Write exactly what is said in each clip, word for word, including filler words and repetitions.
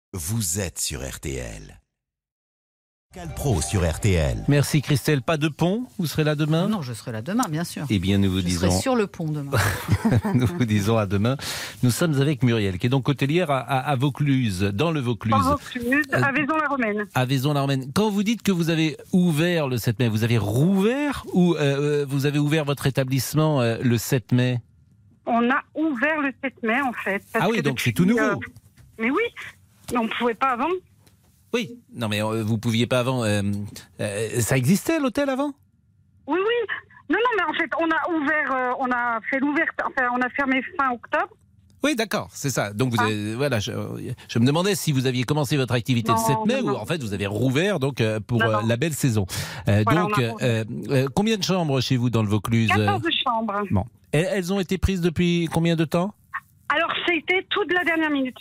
Vous êtes sur R T L. Calpro sur R T L. Merci Christelle. Pas de pont? Vous serez là demain? Non, je serai là demain, bien sûr. Eh bien, nous vous je disons... serai sur le pont demain. Nous vous disons à demain. Nous sommes avec Muriel, qui est donc hôtelière à, à, à Vaucluse, dans le Vaucluse. En Vaucluse, à Vaison-la-Romaine. À Vaison-la-Romaine. Quand vous dites que vous avez ouvert le sept mai, vous avez rouvert ou euh, vous avez ouvert votre établissement euh, le sept mai? On a ouvert le sept mai, en fait. Ah oui, donc c'est tout nouveau. Euh... Mais oui, mais on ne pouvait pas avant. Oui, non mais euh, vous pouviez pas avant. Euh, euh, ça existait l'hôtel avant? Oui, oui. Non, non, mais en fait, on a ouvert, euh, on a fait l'ouverture, enfin, on a fermé fin octobre. Oui, d'accord, c'est ça. Donc vous Ah. avez, voilà, je, je me demandais si vous aviez commencé votre activité Non, le sept mai non, ou non. en fait vous avez rouvert donc euh, pour Non, euh, non. la belle saison. Euh, Voilà, donc on a euh, euh, combien de chambres chez vous dans le Vaucluse? quatorze chambres. Bon, elles, elles ont été prises depuis combien de temps? Alors, c'était tout de la dernière minute.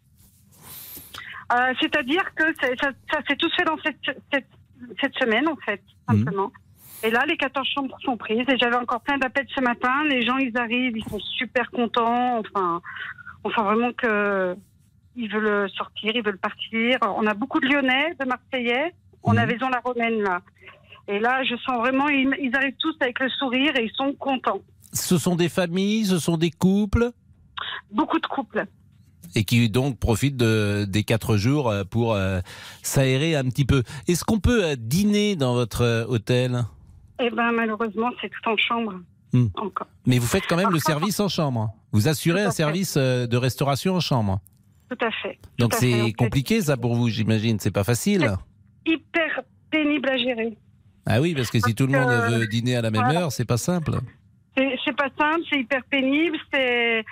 Euh, C'est-à-dire que c'est- ça, ça s'est tout fait dans cette, cette, cette semaine, en fait, simplement. Et là, les quatorze chambres sont prises. Et j'avais encore plein d'appels ce matin. Les gens, ils arrivent, ils sont super contents. Enfin, on sent vraiment que ils veulent sortir, ils veulent partir. On a beaucoup de Lyonnais, de Marseillais. On Mhm. a Vaison-la-Romaine, là. Et là, je sens vraiment, ils, ils arrivent tous avec le sourire et ils sont contents. Ce sont des familles, ce sont des couples Beaucoup de couples. et qui donc profitent de, des quatre jours euh, pour euh, s'aérer un petit peu. Est-ce qu'on peut euh, dîner dans votre euh, hôtel? Eh ben, malheureusement, c'est tout en chambre. Hmm. Encore. Mais vous faites quand même Par le contre- service en chambre. Vous assurez Tout à un fait. service euh, de restauration en chambre. Tout à fait. Donc Tout à fait. c'est En fait, compliqué ça pour vous, j'imagine. C'est pas facile. hyper pénible à gérer. Ah oui, parce que si tout le monde Euh, veut dîner à la même voilà. heure, c'est pas simple. C'est c'est pas simple, c'est hyper pénible, c'est...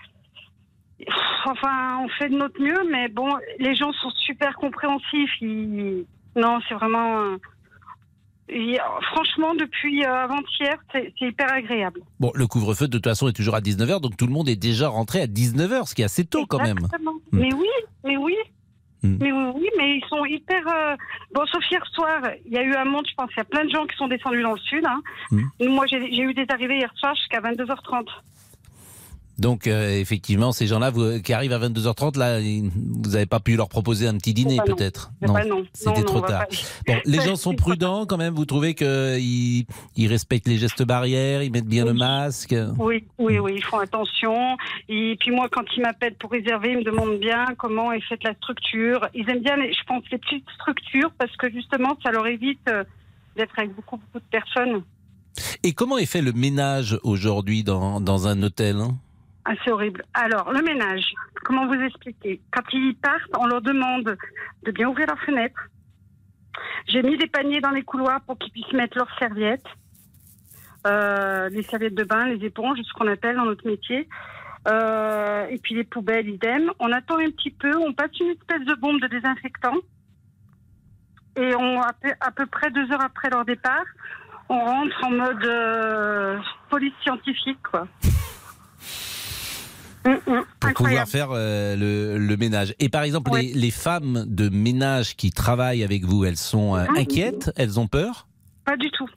Enfin, on fait de notre mieux, mais bon, les gens sont super compréhensifs. Ils... Non, c'est vraiment... euh, il- Franchement, depuis euh, avant-hier, c'est c'est hyper agréable. Bon, le couvre-feu de toute façon est toujours à dix-neuf heures, donc tout le monde est déjà rentré à dix-neuf heures, ce qui est assez tôt quand même. Exactement. Hmm. Mais oui, mais oui. Hmm. Mais oui, oui, mais ils sont hyper... euh, Bon, sauf hier soir, il y a eu un monde, je pense, il y a plein de gens qui sont descendus dans le sud. Hein. Hmm. Moi, j'ai j'ai eu des arrivées hier soir jusqu'à vingt-deux heures trente. Donc euh, effectivement, ces gens-là vous, qui arrivent à vingt-deux heures trente, là, ils- vous n'avez pas pu leur proposer un petit dîner Bah non. peut-être? Bah non, c'était non, non, trop on va tard. pas- Bon, les gens sont C'est trop prudents quand même. Vous trouvez qu'ils ils respectent les gestes barrières, ils mettent bien le Oui. masque? Oui, oui, oui, ils font attention. Et puis moi, quand ils m'appellent pour réserver, ils me demandent bien comment est faite la structure. Ils aiment bien, les, je pense, les petites structures parce que justement, ça leur évite euh, d'être avec beaucoup, beaucoup de personnes. Et comment est fait le ménage aujourd'hui dans, dans un hôtel, hein? Ah, c'est horrible. Alors, le ménage, comment vous expliquer? Quand ils partent, on leur demande de bien ouvrir leurs fenêtres. J'ai mis des paniers dans les couloirs pour qu'ils puissent mettre leurs serviettes. Euh, les serviettes de bain, les éponges, ce qu'on appelle dans notre métier. Euh, et puis les poubelles, idem. On attend un petit peu, on passe une espèce de bombe de désinfectant. Et on, à peu, à peu près deux heures après leur départ, on rentre en mode euh, police scientifique, quoi. Hum, hum, Pour pouvoir incroyable. faire euh, le, le ménage. Et par exemple, Oui. les, les femmes de ménage qui travaillent avec vous, elles sont euh, Ah. inquiètes? Elles ont peur? Pas du tout.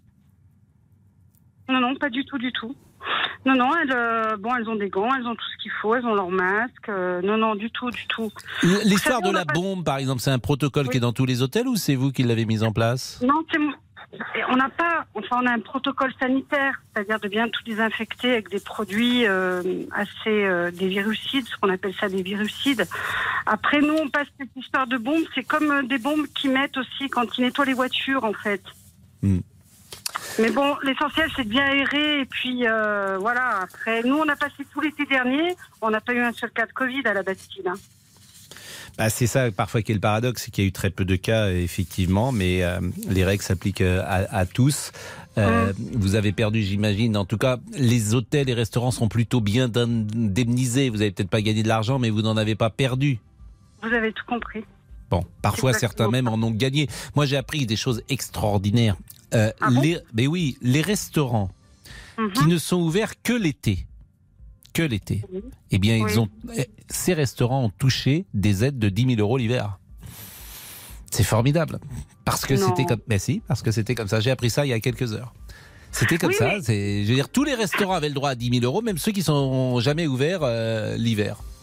Non, non, pas du tout, du tout. Non, non, elles, euh, bon, elles ont des gants, elles ont tout ce qu'il faut, elles ont leur masque. euh, non, non, du tout, du tout. L'histoire savez, de on la a pas- bombe, par exemple, c'est un protocole Oui. qui est dans tous les hôtels ou c'est vous qui l'avez mis en place? Non, c'est mon- on n'a pas, enfin, on a un protocole sanitaire, c'est-à-dire de bien tout désinfecter avec des produits euh, assez, euh, des virucides, ce qu'on appelle ça des virucides. Après, nous, on passe cette histoire de bombes, c'est comme euh, des bombes qu'ils mettent aussi quand ils nettoient les voitures, en fait. Hmm. Mais bon, l'essentiel, c'est de bien aérer. Et puis, euh, voilà. Après, nous, on a passé tout l'été dernier. On n'a pas eu un seul cas de Covid à la Bastille. Hein. Bah, c'est ça parfois qui est le paradoxe, c'est qu'il y a eu très peu de cas, effectivement, mais euh, les règles s'appliquent euh, à, à tous. Euh, Mmh. Vous avez perdu, j'imagine. En tout cas, les hôtels et restaurants sont plutôt bien indemnisés. Vous n'avez peut-être pas gagné de l'argent, mais vous n'en avez pas perdu. Vous avez tout compris. Bon, parfois Exactement. certains même en ont gagné. Moi, j'ai appris des choses extraordinaires. Euh, Ah bon les, mais oui, les restaurants Mhm. qui ne sont ouverts que l'été, que l'été. Oui. Eh bien, Oui. ils ont, eh, ces restaurants ont touché des aides de dix mille euros l'hiver. C'est formidable. Parce que Non. c'était comme, ben si, parce que c'était comme ça. J'ai appris ça il y a quelques heures. C'était comme Oui, ça. mais- C'est, je veux dire, tous les restaurants avaient le droit à dix mille euros, même ceux qui sont jamais ouverts euh, l'hiver.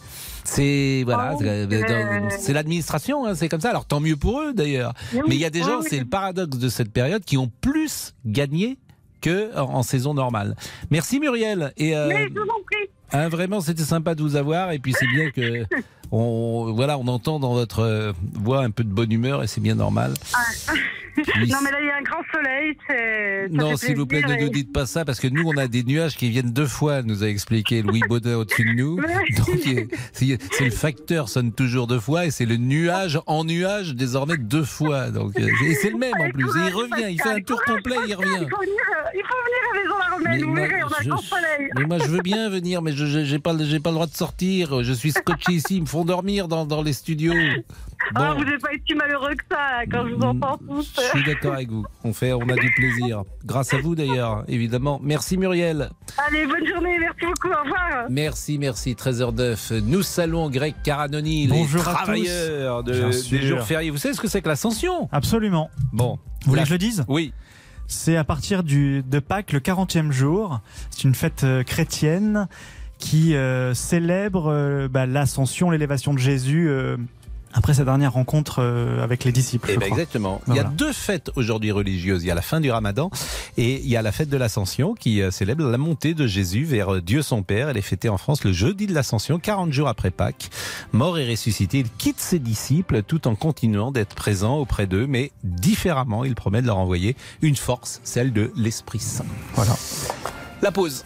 C'est voilà, Oh, c'est, euh... c'est l'administration, hein, c'est comme ça. Alors tant mieux pour eux d'ailleurs. Oui, Mais il y a des gens, oui, c'est le paradoxe de cette période, qui ont plus gagné que en, en saison normale. Merci Muriel. Et euh, Mais je vous en prie. hein, vraiment, c'était sympa de vous avoir. Et puis c'est bien que on voilà, on entend dans votre euh, voix un peu de bonne humeur et c'est bien normal. Ah. Puis, non mais là il y a un grand soleil. C'est... Ça non, fait s'il vous plaît, plaisir ne et... nous dites pas ça parce que nous, on a des nuages qui viennent deux fois, nous a expliqué Louis Baudin au-dessus de nous. Donc, c'est, c'est le facteur sonne toujours deux fois et c'est le nuage en nuage désormais deux fois. Donc, et c'est le même en plus. Et il revient, il fait un tour complet, il revient. Il faut venir, il faut venir à Maison la Romaine, vous moi, verrez, on a je, grand soleil. mais moi, je veux bien venir, mais je j'ai pas, j'ai pas le droit de sortir. Je suis scotché ici, ils me font dormir dans, dans les studios. Bon. Ah, vous n'êtes pas si malheureux que ça quand je vous entends tous. Je suis d'accord avec vous. On fait, on a du plaisir. Grâce à vous d'ailleurs, évidemment. Merci Muriel. Allez, bonne journée, merci beaucoup, au revoir. Merci, merci. treize heures neuf. Nous saluons Greg Caranoni, Bonjour les travailleurs de, Bien des sûr. jours fériés. Vous savez ce que c'est que l'Ascension? Absolument. Bon. Vous voulez La- que je le dise? Oui. C'est à partir du, de Pâques, le quarantième jour. C'est une fête euh, chrétienne qui euh, célèbre euh, bah, l'ascension, l'élévation de Jésus euh, après sa dernière rencontre euh, avec les disciples. Eh je ben crois. exactement. Voilà. Il y a deux fêtes aujourd'hui religieuses. Il y a la fin du Ramadan et il y a la fête de l'Ascension qui euh, célèbre la montée de Jésus vers euh, Dieu son Père. Elle est fêtée en France le jeudi de l'Ascension, quarante jours après Pâques. Mort et ressuscité, il quitte ses disciples tout en continuant d'être présent auprès d'eux, mais différemment. Il promet de leur envoyer une force, celle de l'Esprit Saint. Voilà. La pause.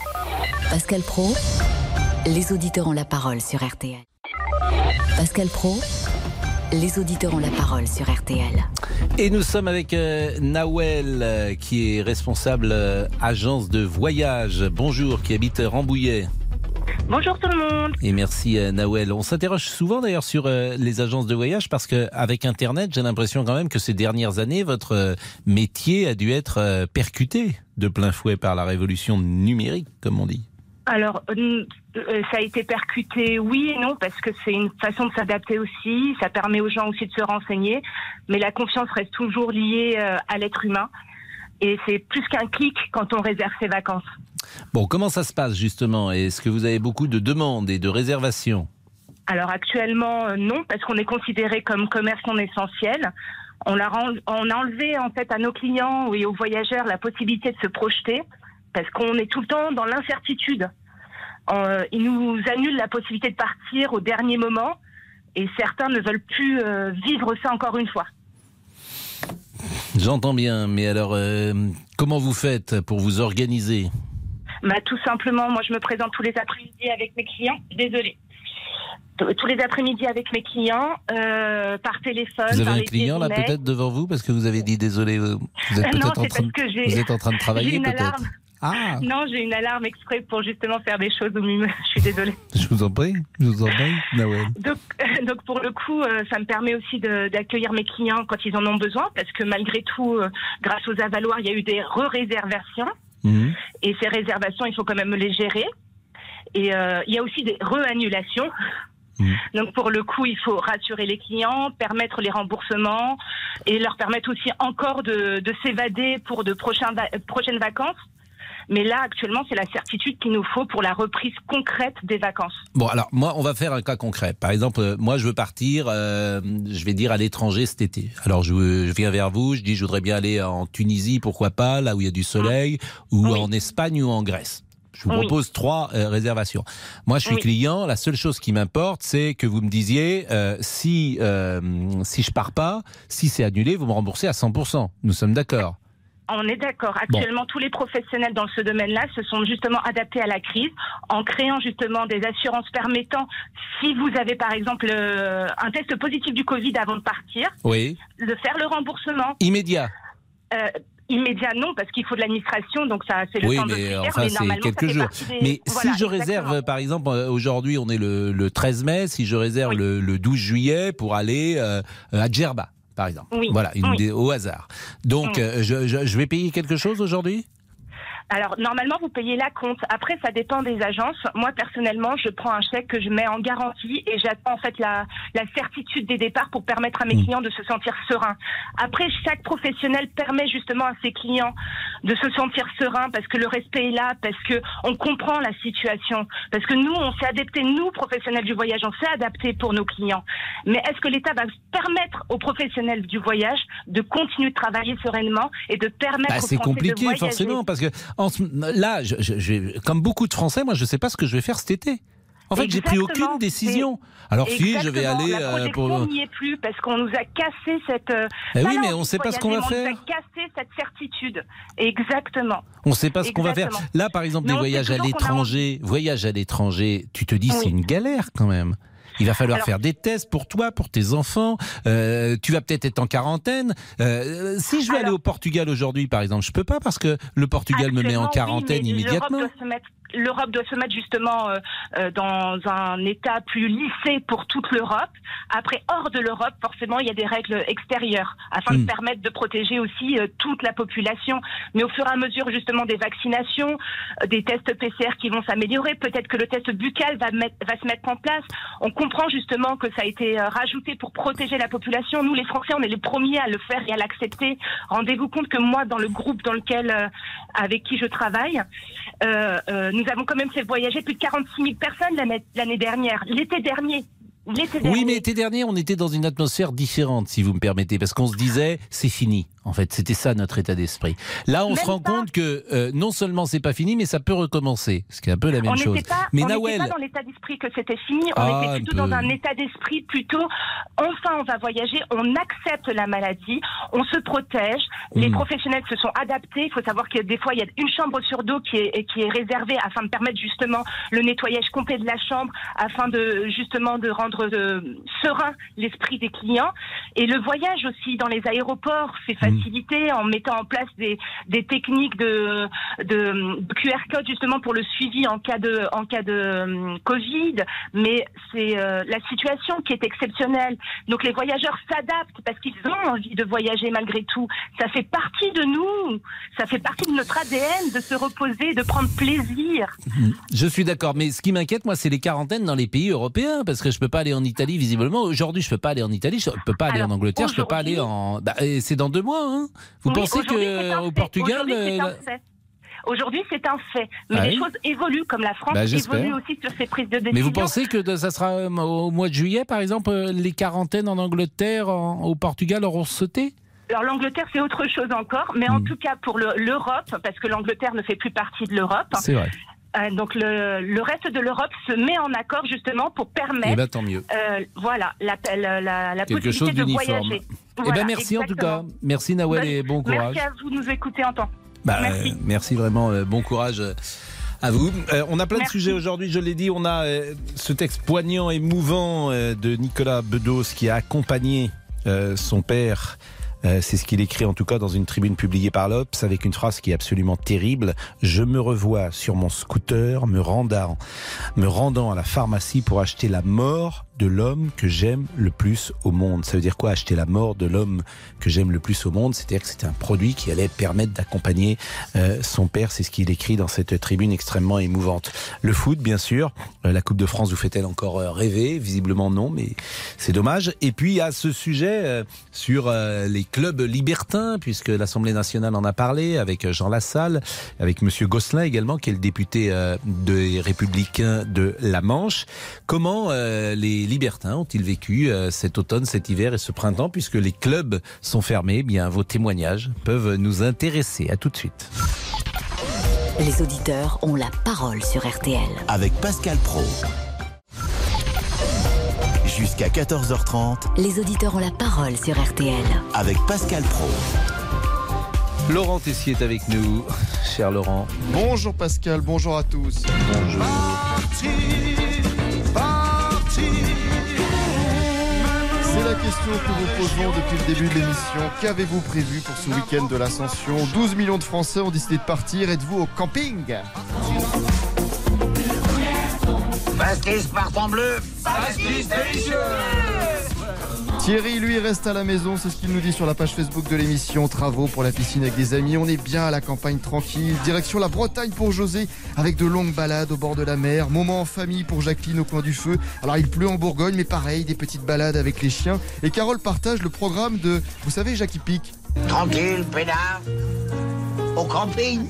Pascal Praud, les auditeurs ont la parole sur R T L. Pascal Praud, les auditeurs ont la parole sur R T L. Et nous sommes avec euh, Nawel, euh, qui est responsable euh, agence de voyage. Bonjour, qui habite Rambouillet. Bonjour tout le monde. Et merci euh, Nawel. On s'interroge souvent d'ailleurs sur euh, les agences de voyage parce qu'avec Internet, j'ai l'impression quand même que ces dernières années, votre euh, métier a dû être euh, percuté de plein fouet par la révolution numérique, comme on dit. Alors, euh, ça a été percuté, oui et non, parce que c'est une façon de s'adapter aussi. Ça permet aux gens aussi de se renseigner. Mais la confiance reste toujours liée euh, à l'être humain. Et c'est plus qu'un clic quand on réserve ses vacances. Bon, comment ça se passe justement? Est-ce que vous avez beaucoup de demandes et de réservations? Alors actuellement, euh, non, parce qu'on est considéré comme commerce non essentiel. On a, on a enlevé en fait à nos clients et aux voyageurs la possibilité de se projeter, parce qu'on est tout le temps dans l'incertitude. Euh, ils nous annulent la possibilité de partir au dernier moment, et certains ne veulent plus euh, vivre ça encore une fois. J'entends bien, mais alors, euh, comment vous faites pour vous organiser? Bah, tout simplement, moi je me présente tous les après-midi avec mes clients. Désolée. Tous les après-midi avec mes clients, euh, par téléphone. Vous avez par un les client là emails. peut-être devant vous parce que vous avez dit désolé. Vous êtes Non, peut-être en c'est train, parce que j'ai- vous êtes en train de j'ai travailler une peut-être. alarme. Ah, Non, j'ai une alarme exprès pour justement faire des choses au mieux. Je suis désolée. je vous en prie, je vous en prie, Nawel. Donc, donc pour le coup, euh, ça me permet aussi de- d'accueillir mes clients quand ils en ont besoin, parce que malgré tout, euh, grâce aux avaloirs, il y a eu des re-réservations. Mhm. Et ces réservations, il faut quand même les gérer. Et euh, il y a aussi des re-annulations. Mmh. Donc pour le coup, il faut rassurer les clients, permettre les remboursements et leur permettre aussi encore de, de s'évader pour de prochains va- prochaines vacances. Mais là, actuellement, c'est la certitude qu'il nous faut pour la reprise concrète des vacances. Bon, alors moi, on va faire un cas concret. Par exemple, euh, moi, je veux partir, euh, je vais dire à l'étranger cet été. Alors, je, je viens vers vous, je dis, je voudrais bien aller en Tunisie, pourquoi pas, là où il y a du soleil, ou Oui. en Espagne ou en Grèce. Je vous Oui. propose trois euh, réservations. Moi, je suis Oui. client. La seule chose qui m'importe, c'est que vous me disiez euh, si euh, si je pars pas, si c'est annulé, vous me remboursez à cent pour cent. Nous sommes d'accord. On est d'accord. Actuellement, tous les professionnels dans ce domaine-là se sont justement adaptés à la crise en créant justement des assurances permettant, si vous avez par exemple euh, un test positif du Covid avant de partir, Oui. de faire le remboursement. Immédiat. Euh, Immédiat, non, parce qu'il faut de l'administration, donc ça c'est le Oui, temps de mais faire, enfin, mais c'est normalement, ça quelques fait jours. partie des- Mais Voilà, si je exactement. réserve, par exemple, euh, aujourd'hui, on est le, le treize mai, si je réserve Oui. le, le douze juillet pour aller euh, à Djerba, par exemple. Oui. Voilà, une Oui. idée au hasard. Donc, Oui. euh, je, je, je vais payer quelque chose aujourd'hui? Alors, normalement, vous payez la compte. Après, ça dépend des agences. Moi, personnellement, je prends un chèque que je mets en garantie et j'attends en fait la, la certitude des départs pour permettre à mes mmh. clients de se sentir sereins. Après, chaque professionnel permet justement à ses clients de se sentir sereins parce que le respect est là, parce que on comprend la situation, parce que nous, on s'est adapté, nous, professionnels du voyage, on s'est adapté pour nos clients. Mais est-ce que l'État va permettre aux professionnels du voyage de continuer de travailler sereinement et de permettre bah, aux c'est Français compliqué, de voyager? Forcément, parce que en ce, là, je, je, je, comme beaucoup de Français, moi, je ne sais pas ce que je vais faire cet été. En fait, j'ai pris aucune décision. Alors si, je vais aller la euh, pour. On n'y est plus parce qu'on nous a cassé cette. Euh, eh oui, mais on ne sait pas ce qu'on va faire. On nous a cassé cette certitude. Exactement. On ne sait pas ce qu'on va faire. Là, par exemple, non, des voyages à l'étranger, a... voyages à l'étranger, tu te dis oui. c'est une galère quand même. Il va falloir Alors, faire des tests pour toi, pour tes enfants. Euh, tu vas peut-être être en quarantaine. Euh, si je veux alors, aller au Portugal aujourd'hui, par exemple, je peux pas parce que le Portugal me met en quarantaine oui, immédiatement. L'Europe doit se mettre justement euh, dans un état plus lissé pour toute l'Europe. Après, hors de l'Europe, forcément, il y a des règles extérieures afin mmh. de permettre de protéger aussi euh, toute la population. Mais au fur et à mesure justement des vaccinations, euh, des tests P C R qui vont s'améliorer, peut-être que le test buccal va, mettre, va se mettre en place. On comprend justement que ça a été euh, rajouté pour protéger la population. Nous, les Français, on est les premiers à le faire et à l'accepter. Rendez-vous compte que moi, dans le groupe dans lequel, euh, avec qui je travaille, euh, euh, nous avons quand même fait voyager plus de quarante-six mille personnes l'année, l'année dernière, l'été dernier. L'été dernier. Oui, mais l'été dernier, on était dans une atmosphère différente, si vous me permettez, parce qu'on se disait, c'est fini. En fait, c'était ça notre état d'esprit. Là, on même se rend pas. compte que euh, non seulement c'est pas fini, mais ça peut recommencer. Ce qui est un peu la même on chose. Pas, mais on Nawel, n'était pas dans l'état d'esprit que c'était fini. On ah, était plutôt peu. dans un état d'esprit plutôt. Enfin, on va voyager. On accepte la maladie. On se protège. Les mmh. professionnels se sont adaptés. Il faut savoir que des fois, il y a une chambre sur deux qui est qui est réservée afin de permettre justement le nettoyage complet de la chambre, afin de justement de rendre de, serein l'esprit des clients. Et le voyage aussi dans les aéroports, c'est facilité mmh. en mettant en place des, des techniques de, de, de Q R code justement pour le suivi en cas de, en cas de um, Covid. Mais c'est euh, la situation qui est exceptionnelle. Donc les voyageurs s'adaptent parce qu'ils ont envie de voyager malgré tout. Ça fait partie de nous. Ça fait partie de notre A D N de se reposer, de prendre plaisir. Je suis d'accord. Mais ce qui m'inquiète, moi, c'est les quarantaines dans les pays européens. Parce que je ne peux pas aller en Italie, visiblement. Aujourd'hui, je ne peux pas aller en Italie. Je ne peux pas aller Alors, en Angleterre. Je ne peux pas aller en... Bah, c'est dans deux mois, hein. Vous oui, pensez qu'au Portugal... Aujourd'hui, c'est un fait. Aujourd'hui, c'est un fait. Mais ah les oui choses évoluent, comme la France bah, évolue aussi sur ses prises de décision. Mais vous pensez que ça sera au mois de juillet, par exemple, les quarantaines en Angleterre, en, au Portugal auront sauté ? Alors l'Angleterre, c'est autre chose encore. Mais mmh. en tout cas, pour le, l'Europe, parce que l'Angleterre ne fait plus partie de l'Europe... C'est vrai. Euh, donc le, le reste de l'Europe se met en accord justement pour permettre, eh ben, tant mieux. Euh, voilà, la, la, la, la possibilité chose de voyager. Voilà, eh ben merci exactement. En tout cas, merci Nawel et bon courage. Merci à vous de nous écouter en temps. Bah, merci. Euh, merci vraiment, euh, bon courage. À vous. Euh, on a plein Merci. de sujets aujourd'hui, je l'ai dit. On a euh, ce texte poignant, émouvant euh, de Nicolas Bedos qui a accompagné euh, son père. Euh, c'est ce qu'il écrit en tout cas dans une tribune publiée par l'Obs avec une phrase qui est absolument terrible. Je me revois sur mon scooter me rendant, me rendant à la pharmacie pour acheter la mort de l'homme que j'aime le plus au monde. Ça veut dire quoi, acheter la mort de l'homme que j'aime le plus au monde? C'est-à-dire que c'était un produit qui allait permettre d'accompagner euh, son père. C'est ce qu'il écrit dans cette tribune extrêmement émouvante. Le foot, bien sûr. Euh, la Coupe de France vous fait-elle encore euh, rêver? Visiblement non, mais c'est dommage. Et puis, il y a ce sujet euh, sur euh, les clubs libertins, puisque l'Assemblée nationale en a parlé avec Jean Lassalle, avec Monsieur Gosselin également, qui est le député euh, des Républicains de la Manche. Comment euh, les libertins ont-ils vécu euh, cet automne, cet hiver et ce printemps, puisque les clubs sont fermés? Eh bien, vos témoignages peuvent nous intéresser. À tout de suite. Les auditeurs ont la parole sur R T L. Avec Pascal Praud. Jusqu'à quatorze heures trente. Les auditeurs ont la parole sur R T L. Avec Pascal Praud. Laurent Tessier est avec nous. Cher Laurent. Bonjour Pascal, bonjour à tous. Bonjour. Parti, parti. C'est la question que nous posons depuis le début de l'émission. Qu'avez-vous prévu pour ce week-end de l'Ascension? douze millions de Français ont décidé de partir. Êtes-vous au camping? Pastis part en bleu. Pastis délicieux. Thierry, lui, reste à la maison, c'est ce qu'il nous dit sur la page Facebook de l'émission. Travaux pour la piscine avec des amis, on est bien à la campagne tranquille. Direction la Bretagne pour José, avec de longues balades au bord de la mer. Moment en famille pour Jacqueline au coin du feu. Alors il pleut en Bourgogne, mais pareil, des petites balades avec les chiens. Et Carole partage le programme de, vous savez, Jackie Pic. Tranquille, pédard, au camping.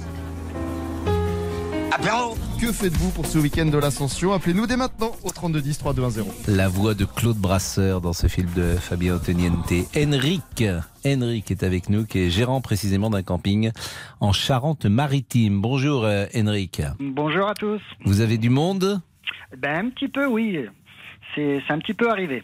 Apéro. Que faites-vous pour ce week-end de l'Ascension? Appelez-nous dès maintenant au trente-deux dix, trois deux un zéro. La voix de Claude Brasseur dans ce film de Fabien Antoniente. Henrik, Henrik est avec nous, qui est gérant précisément d'un camping en Charente-Maritime. Bonjour euh, Henrik. Bonjour à tous. Vous avez du monde? Ben un petit peu, oui. C'est, c'est un petit peu arrivé.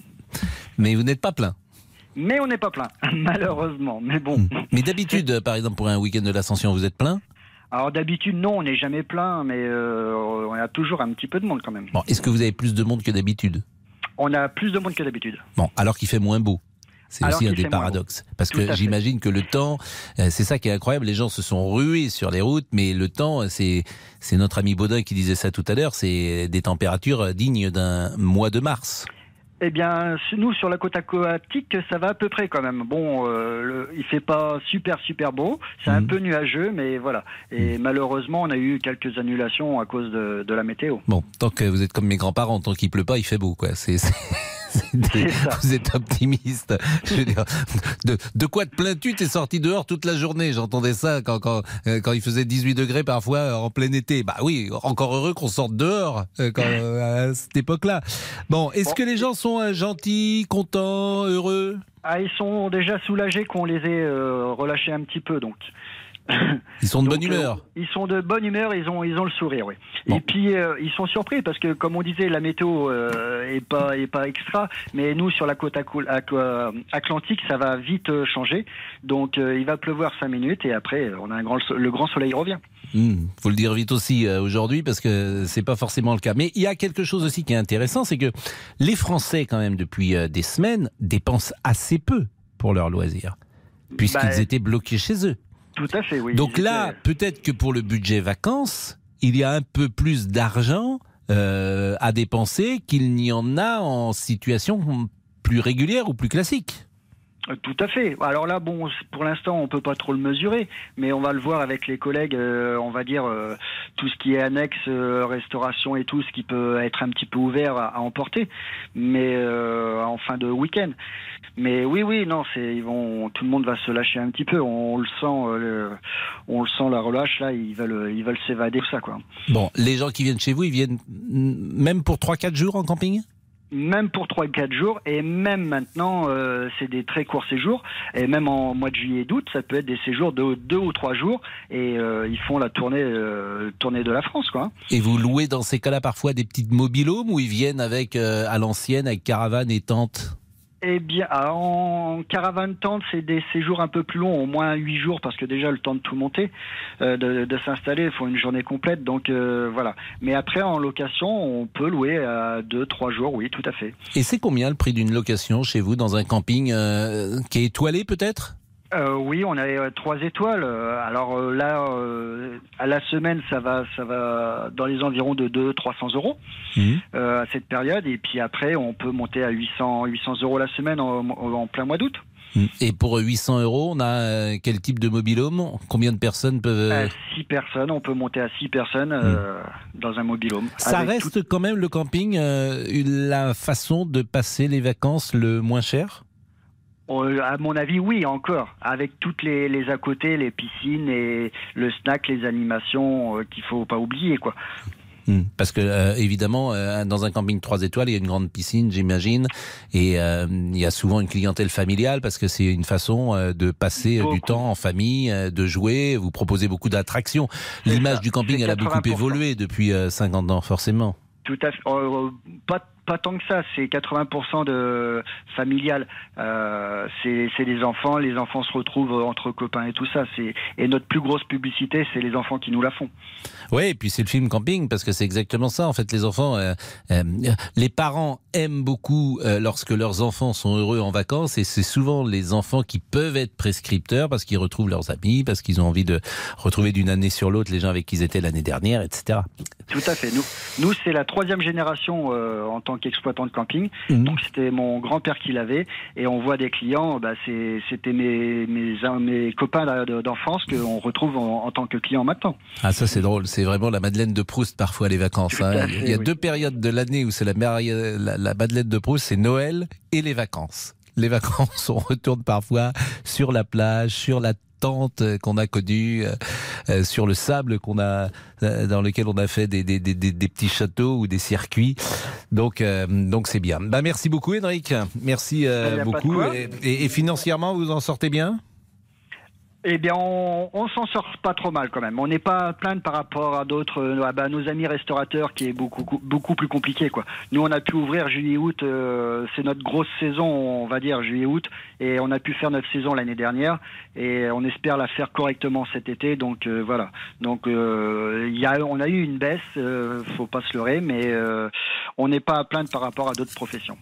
Mais vous n'êtes pas plein? Mais on n'est pas plein, malheureusement. Mais bon. Mais d'habitude, par exemple, pour un week-end de l'Ascension, vous êtes plein? Alors d'habitude, non, on n'est jamais plein, mais euh, on a toujours un petit peu de monde quand même. Bon, est-ce que vous avez plus de monde que d'habitude? On a plus de monde que d'habitude. Bon, alors qu'il fait moins beau. C'est Alors aussi un qu'il des fait moins paradoxes. beau. Parce Tout à que fait. j'imagine que le temps, euh, c'est ça qui est incroyable, les gens se sont rués sur les routes, mais le temps, c'est, c'est notre ami Baudin qui disait ça tout à l'heure, c'est des températures dignes d'un mois de mars. Eh bien, nous, sur la côte aquatique, ça va à peu près quand même. Bon, euh, le, il fait pas super, super beau. C'est mmh. un peu nuageux, mais voilà. Et mmh. malheureusement, on a eu quelques annulations à cause de, de la météo. Bon, tant que vous êtes comme mes grands-parents, tant qu'il pleut pas, il fait beau, quoi. C'est... c'est... Des, vous êtes optimiste. Je veux dire, de, de quoi te plains-tu? T'es sorti dehors toute la journée. J'entendais ça quand, quand, quand il faisait dix-huit degrés parfois en plein été. Bah oui, encore heureux qu'on sorte dehors quand, à cette époque-là. Bon, est-ce bon. que les gens sont gentils, contents, heureux? Ah, ils sont déjà soulagés qu'on les ait euh, relâchés un petit peu, donc. Ils sont de Donc, bonne humeur. Euh, ils sont de bonne humeur, ils ont, ils ont le sourire, oui. Bon. Et puis euh, ils sont surpris parce que, comme on disait, la météo euh, est pas, est pas extra, mais nous sur la côte atlantique, ça va vite euh, changer. Donc euh, il va pleuvoir cinq minutes et après, on a un grand, le grand soleil revient. Mmh, faut le dire vite aussi euh, aujourd'hui parce que c'est pas forcément le cas. Mais il y a quelque chose aussi qui est intéressant, c'est que les Français, quand même, depuis euh, des semaines, dépensent assez peu pour leurs loisirs, puisqu'ils bah, étaient bloqués chez eux. Tout à fait, oui. Donc là, peut-être que pour le budget vacances, il y a un peu plus d'argent euh, à dépenser qu'il n'y en a en situation plus régulière ou plus classique. Tout à fait. Alors là, bon, pour l'instant, on peut pas trop le mesurer, mais on va le voir avec les collègues. Euh, on va dire euh, tout ce qui est annexe, euh, restauration et tout, ce qui peut être un petit peu ouvert à, à emporter, mais euh, en fin de week-end. Mais oui, oui, non, c'est ils vont, tout le monde va se lâcher un petit peu. On, on le sent, euh, le, on le sent la relâche là. Ils veulent, ils veulent s'évader tout ça, quoi. Bon, les gens qui viennent chez vous, ils viennent même pour trois quatre jours en camping? Même pour trois quatre jours, et même maintenant, euh, c'est des très courts séjours, et même en mois de juillet et d'août, ça peut être des séjours de deux ou trois jours, et euh, ils font la tournée, euh, tournée de la France, quoi. Et vous louez dans ces cas-là parfois des petites mobil-homes, ou ils viennent avec, euh, à l'ancienne, avec caravane et tente? Eh bien, en caravane tente, c'est des séjours un peu plus longs, au moins huit jours, parce que déjà le temps de tout monter, euh, de, de s'installer, il faut une journée complète, donc euh, voilà. Mais après, en location, on peut louer à deux, trois jours, oui, tout à fait. Et c'est combien le prix d'une location chez vous dans un camping euh, qui est étoilé peut-être ? Euh, oui, on a euh, trois étoiles. Alors euh, là, euh, à la semaine, ça va, ça va dans les environs de deux, trois cents euros mmh. euh, à cette période. Et puis après, on peut monter à huit cents, huit cents euros la semaine en, en plein mois d'août. Et pour huit cents euros, on a euh, quel type de mobil-home ? Combien de personnes peuvent... euh, six personnes, on peut monter à six personnes euh, mmh. dans un mobil-home. Ça reste tout... quand même le camping, euh, la façon de passer les vacances le moins cher ? À mon avis, oui, encore. Avec toutes les, les à côté, les piscines, et le snack, les animations euh, qu'il faut pas oublier, quoi. Parce que euh, évidemment, euh, dans un camping trois étoiles, il y a une grande piscine, j'imagine, et euh, il y a souvent une clientèle familiale parce que c'est une façon euh, de passer beaucoup. du temps en famille, euh, de jouer. Vous proposez beaucoup d'attractions. L'image du camping, elle a beaucoup évolué depuis euh, cinquante ans, forcément. Tout à fait. Euh, pas Pas tant que ça, c'est quatre-vingts pour cent de familial. Euh, c'est, c'est les enfants, les enfants se retrouvent entre copains et tout ça. C'est, et notre plus grosse publicité, c'est les enfants qui nous la font. Oui, et puis c'est le film Camping, parce que c'est exactement ça. En fait, les enfants, euh, euh, les parents aiment beaucoup euh, lorsque leurs enfants sont heureux en vacances, et c'est souvent les enfants qui peuvent être prescripteurs parce qu'ils retrouvent leurs amis, parce qu'ils ont envie de retrouver d'une année sur l'autre les gens avec qui ils étaient l'année dernière, et cetera. Tout à fait. Nous, nous c'est la troisième génération euh, en tant tant qu'exploitant de camping. Mmh. Donc c'était mon grand-père qui l'avait. Et on voit des clients, bah, c'est, c'était mes, mes, mes copains d'enfance qu'on retrouve en, en tant que clients maintenant. Ah, ça c'est drôle, c'est vraiment la Madeleine de Proust parfois les vacances. Hein. Fait, Il y a oui. deux périodes de l'année où c'est la, la, la Madeleine de Proust, c'est Noël et les vacances. Les vacances, on retourne parfois sur la plage, sur la tente qu'on a connue, euh, sur le sable qu'on a, euh, dans lequel on a fait des, des, des, des petits châteaux ou des circuits. Donc, euh, donc c'est bien. Bah, merci beaucoup, Henrik. Merci euh, beaucoup. Et, et, et financièrement, vous en sortez bien ? Eh bien, on, on s'en sort pas trop mal quand même. On n'est pas à plaindre par rapport à d'autres, euh, bah, nos amis restaurateurs, qui est beaucoup beaucoup plus compliqué, quoi. Nous, on a pu ouvrir juillet-août, euh, c'est notre grosse saison, on va dire juillet-août, et on a pu faire notre saison l'année dernière, et on espère la faire correctement cet été. Donc euh, voilà. Donc euh, y a, on a eu une baisse, euh, faut pas se leurrer, mais euh, on n'est pas à plaindre par rapport à d'autres professions,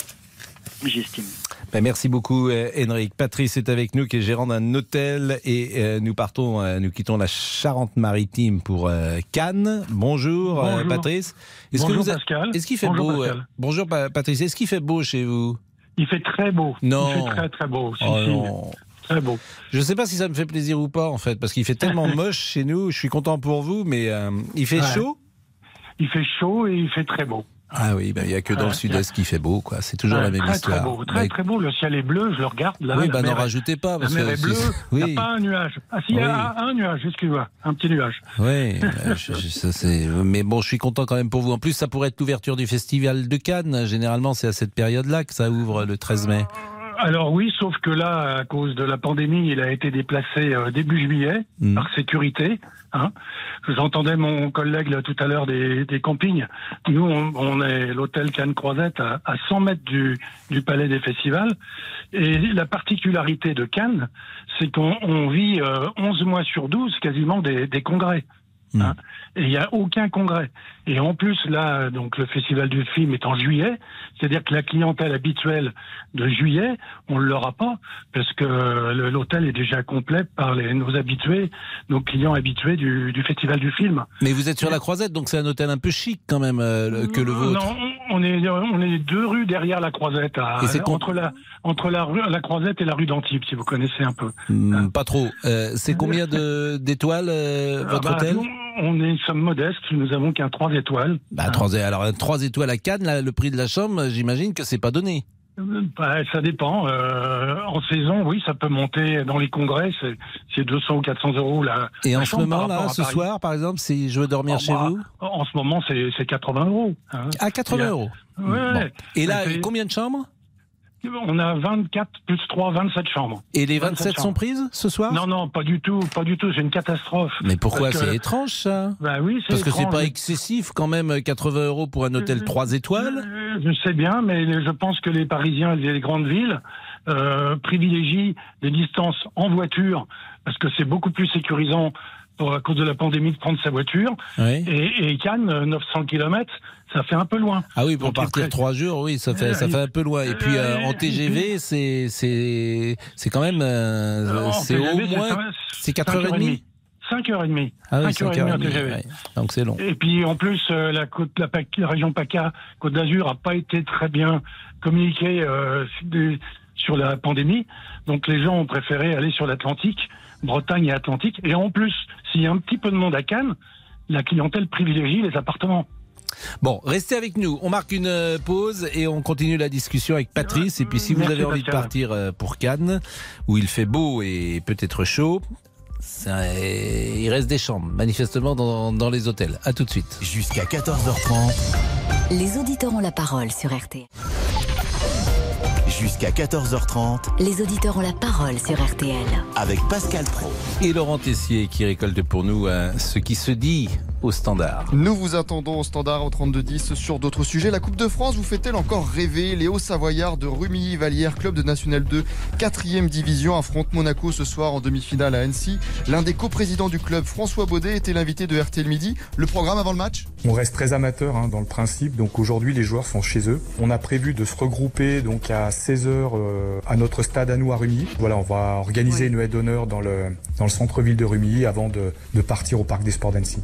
j'estime. Ben merci beaucoup, euh, Henrik. Patrice est avec nous, qui est gérant d'un hôtel, et euh, nous partons, euh, nous quittons la Charente-Maritime pour euh, Cannes. Bonjour, Bonjour. Euh, Patrice. Est-ce Bonjour, que vous a... Pascal. Est-ce qu'il fait Bonjour, beau Pascal. euh... Bonjour, pa- Patrice. Est-ce qu'il fait beau chez vous ? Il fait très beau. Non. Il fait très très beau. Si, Oh si. non. Très beau. Je ne sais pas si ça me fait plaisir ou pas, en fait, parce qu'il fait tellement moche chez nous. Je suis content pour vous, mais euh, il fait Ouais. chaud ? Il fait chaud et il fait très beau. Ah oui, ben, il n'y a que dans Ouais. le sud-est qu'il fait beau, quoi. C'est toujours Ouais, la même très, histoire. Très beau, très Bah, très beau. Le ciel est bleu, je le regarde. Là, oui, la bah, n'en mer est- rajoutez pas. Parce la mer que est bleue, si- il n'y oui. a pas un nuage. Ah si, il y a un nuage, excuse-moi, un petit nuage. Oui, euh, je- je- ça, c'est... mais bon, je suis content quand même pour vous. En plus, ça pourrait être l'ouverture du festival de Cannes. Généralement, c'est à cette période-là que ça ouvre, le treize mai. Alors oui, sauf que là, à cause de la pandémie, il a été déplacé euh, début juillet, Mmh. par sécurité. Hein. J'entendais mon collègue là, tout à l'heure des, des campings. Nous, on, on est l'hôtel Cannes Croisette à, à cent mètres du, du palais des festivals. Et la particularité de Cannes, c'est qu'on on vit euh, onze mois sur douze quasiment des, des congrès. Mmh. Hein. Et il n'y a aucun congrès. Et en plus, là, donc le festival du film est en juillet, c'est-à-dire que la clientèle habituelle de juillet, on ne l'aura pas, parce que le- l'hôtel est déjà complet par les, nos habitués, nos clients habitués du, du festival du film. Mais vous êtes sur la Croisette, donc c'est un hôtel un peu chic quand même euh, le- que le vôtre. Non, on est, on est deux rues derrière la Croisette, à- Et c'est con- entre, la, entre la, rue, la Croisette et la rue d'Antibes, si vous connaissez un peu. Hmm, pas trop. Euh, c'est combien de, d'étoiles euh, votre Ah bah, hôtel nous, on est, sommes modestes, nous avons qu'un trois étoiles. bah, trois, alors trois étoiles à Cannes, là, le prix de la chambre, j'imagine que c'est pas donné. Bah, ça dépend. Euh, en saison, oui, ça peut monter. Dans les congrès, c'est, c'est deux cents ou quatre cents euros la. Et la en ce chambre par moment, là, rapport à ce Paris. soir, par exemple, si je veux dormir Oh, chez bah, vous, En ce moment, c'est, c'est quatre-vingts euros. Hein. à quatre-vingts Il y a- euros. Ouais. Bon. Et là, C'est- combien de chambres? On a vingt-quatre plus trois, vingt-sept chambres. Et les vingt-sept vingt-sept sont chambres. prises ce soir? Non, non, pas du tout, pas du tout. C'est une catastrophe. Mais pourquoi? Parce que- C'est étrange, ça. Bah oui, c'est Parce que c'est étrange. pas excessif quand même, quatre-vingts euros pour un hôtel trois étoiles. Euh, Je sais bien, mais je pense que les Parisiens et les grandes villes euh, privilégient des distances en voiture, parce que c'est beaucoup plus sécurisant pour, à cause de la pandémie de prendre sa voiture. Oui. Et, et Cannes, neuf cents kilomètres, ça fait un peu loin. Ah oui, pour Donc, partir après- trois jours, oui, ça fait, ça fait un peu loin. Et puis euh, en T G V, c'est, c'est, c'est quand même, euh, En c'est T G V, au moins, c'est quatre heures trente. cinq heures trente. Ah oui, cinq heures cinq heures trente en trente. T G V. Ouais. Donc c'est long. Et puis en plus, euh, la, côte, la, Pac- la région PACA, Côte d'Azur, a pas été très bien communiquée euh, des- sur la pandémie. Donc les gens ont préféré aller sur l'Atlantique, Bretagne et Atlantique. Et en plus, s'il y a un petit peu de monde à Cannes, la clientèle privilégie les appartements. Bon, restez avec nous. On marque une euh, pause et on continue la discussion avec Patrice. Et puis si vous Merci, avez envie de Pascal. partir euh, pour Cannes, où il fait beau et peut-être chaud, ça, euh, il reste des chambres, manifestement, dans, dans les hôtels. À tout de suite. Jusqu'à quatorze heures trente. Les auditeurs ont la parole sur R T L. Jusqu'à quatorze heures trente. Les auditeurs ont la parole sur R T L. Avec Pascal Praud. Et Laurent Tessier qui récolte pour nous euh, ce qui se dit au standard. Nous vous attendons au standard au trente-deux dix sur d'autres sujets. La Coupe de France vous fait-elle encore rêver? Les Hauts-Savoyards de Rumilly-Vallière, club de National deux, quatrième division, affrontent Monaco ce soir en demi-finale à Annecy. L'un des coprésidents du club, François Baudet, était l'invité de R T L Midi. Le programme avant le match? On reste très amateur hein, dans le principe, donc aujourd'hui les joueurs sont chez eux. On a prévu de se regrouper donc à seize heures euh, à notre stade à nous à Rumilly. Voilà, on va organiser Oui. une haie d'honneur dans le, dans le centre-ville de Rumilly avant de, de partir au parc des sports d'Annecy. Quoi qu'il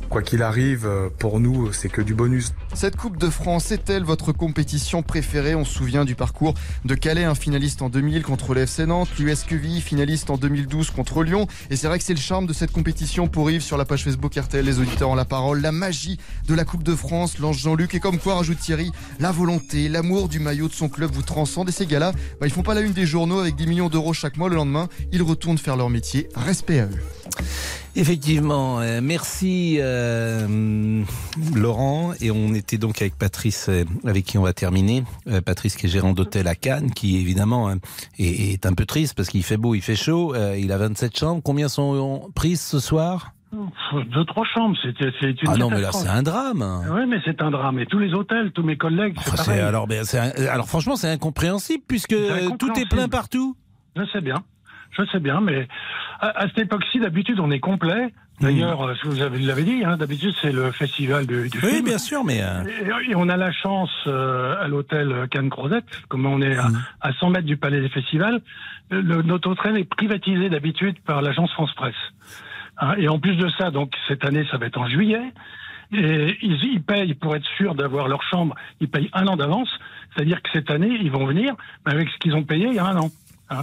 arrive, pour nous, c'est que du bonus. Cette Coupe de France est-elle votre compétition préférée? On se souvient du parcours de Calais, un finaliste en deux mille contre le F C Nantes, l'U S Quevilly, finaliste en deux mille douze contre Lyon. Et c'est vrai que c'est le charme de cette compétition pour Yves sur la page Facebook R T L, les auditeurs ont la parole. La magie de la Coupe de France, lance Jean-Luc. Et comme quoi, rajoute Thierry, la volonté, l'amour du maillot de son club vous transcende. Et ces gars-là, bah, ils font pas la une des journaux avec dix millions d'euros chaque mois. Le lendemain, ils retournent faire leur métier. Respect à eux. Effectivement, euh, merci euh, Laurent. Et on était donc avec Patrice, euh, avec qui on va terminer. Euh, Patrice qui est gérant d'hôtel à Cannes, qui évidemment euh, est, est un peu triste parce qu'il fait beau, il fait chaud. Euh, il a vingt-sept chambres. Combien sont prises ce soir? Deux, trois chambres, c'est, c'est une Ah non, mais là c'est un drame. Oui, mais c'est un drame. Et tous les hôtels, tous mes collègues, c'est oh, pareil. C'est, alors, ben, c'est un, alors franchement, c'est incompréhensible puisque c'est incompréhensible. Tout est plein partout. Je sais bien. Je sais bien, mais à, à cette époque-ci, d'habitude, on est complet. D'ailleurs, mmh. vous l'avez dit, hein, d'habitude, c'est le festival du, du oui, film. Oui, bien sûr, mais... Euh... Et, et on a la chance, euh, à l'hôtel Cannes Crozet, comme on est à, mmh. à cent mètres du palais des festivals, le, notre hôtel est privatisé d'habitude par l'agence France Presse. Hein, et en plus de ça, donc cette année, ça va être en juillet, et ils, ils payent, pour être sûrs d'avoir leur chambre, ils payent un an d'avance, c'est-à-dire que cette année, ils vont venir avec ce qu'ils ont payé il y a un an. Hein.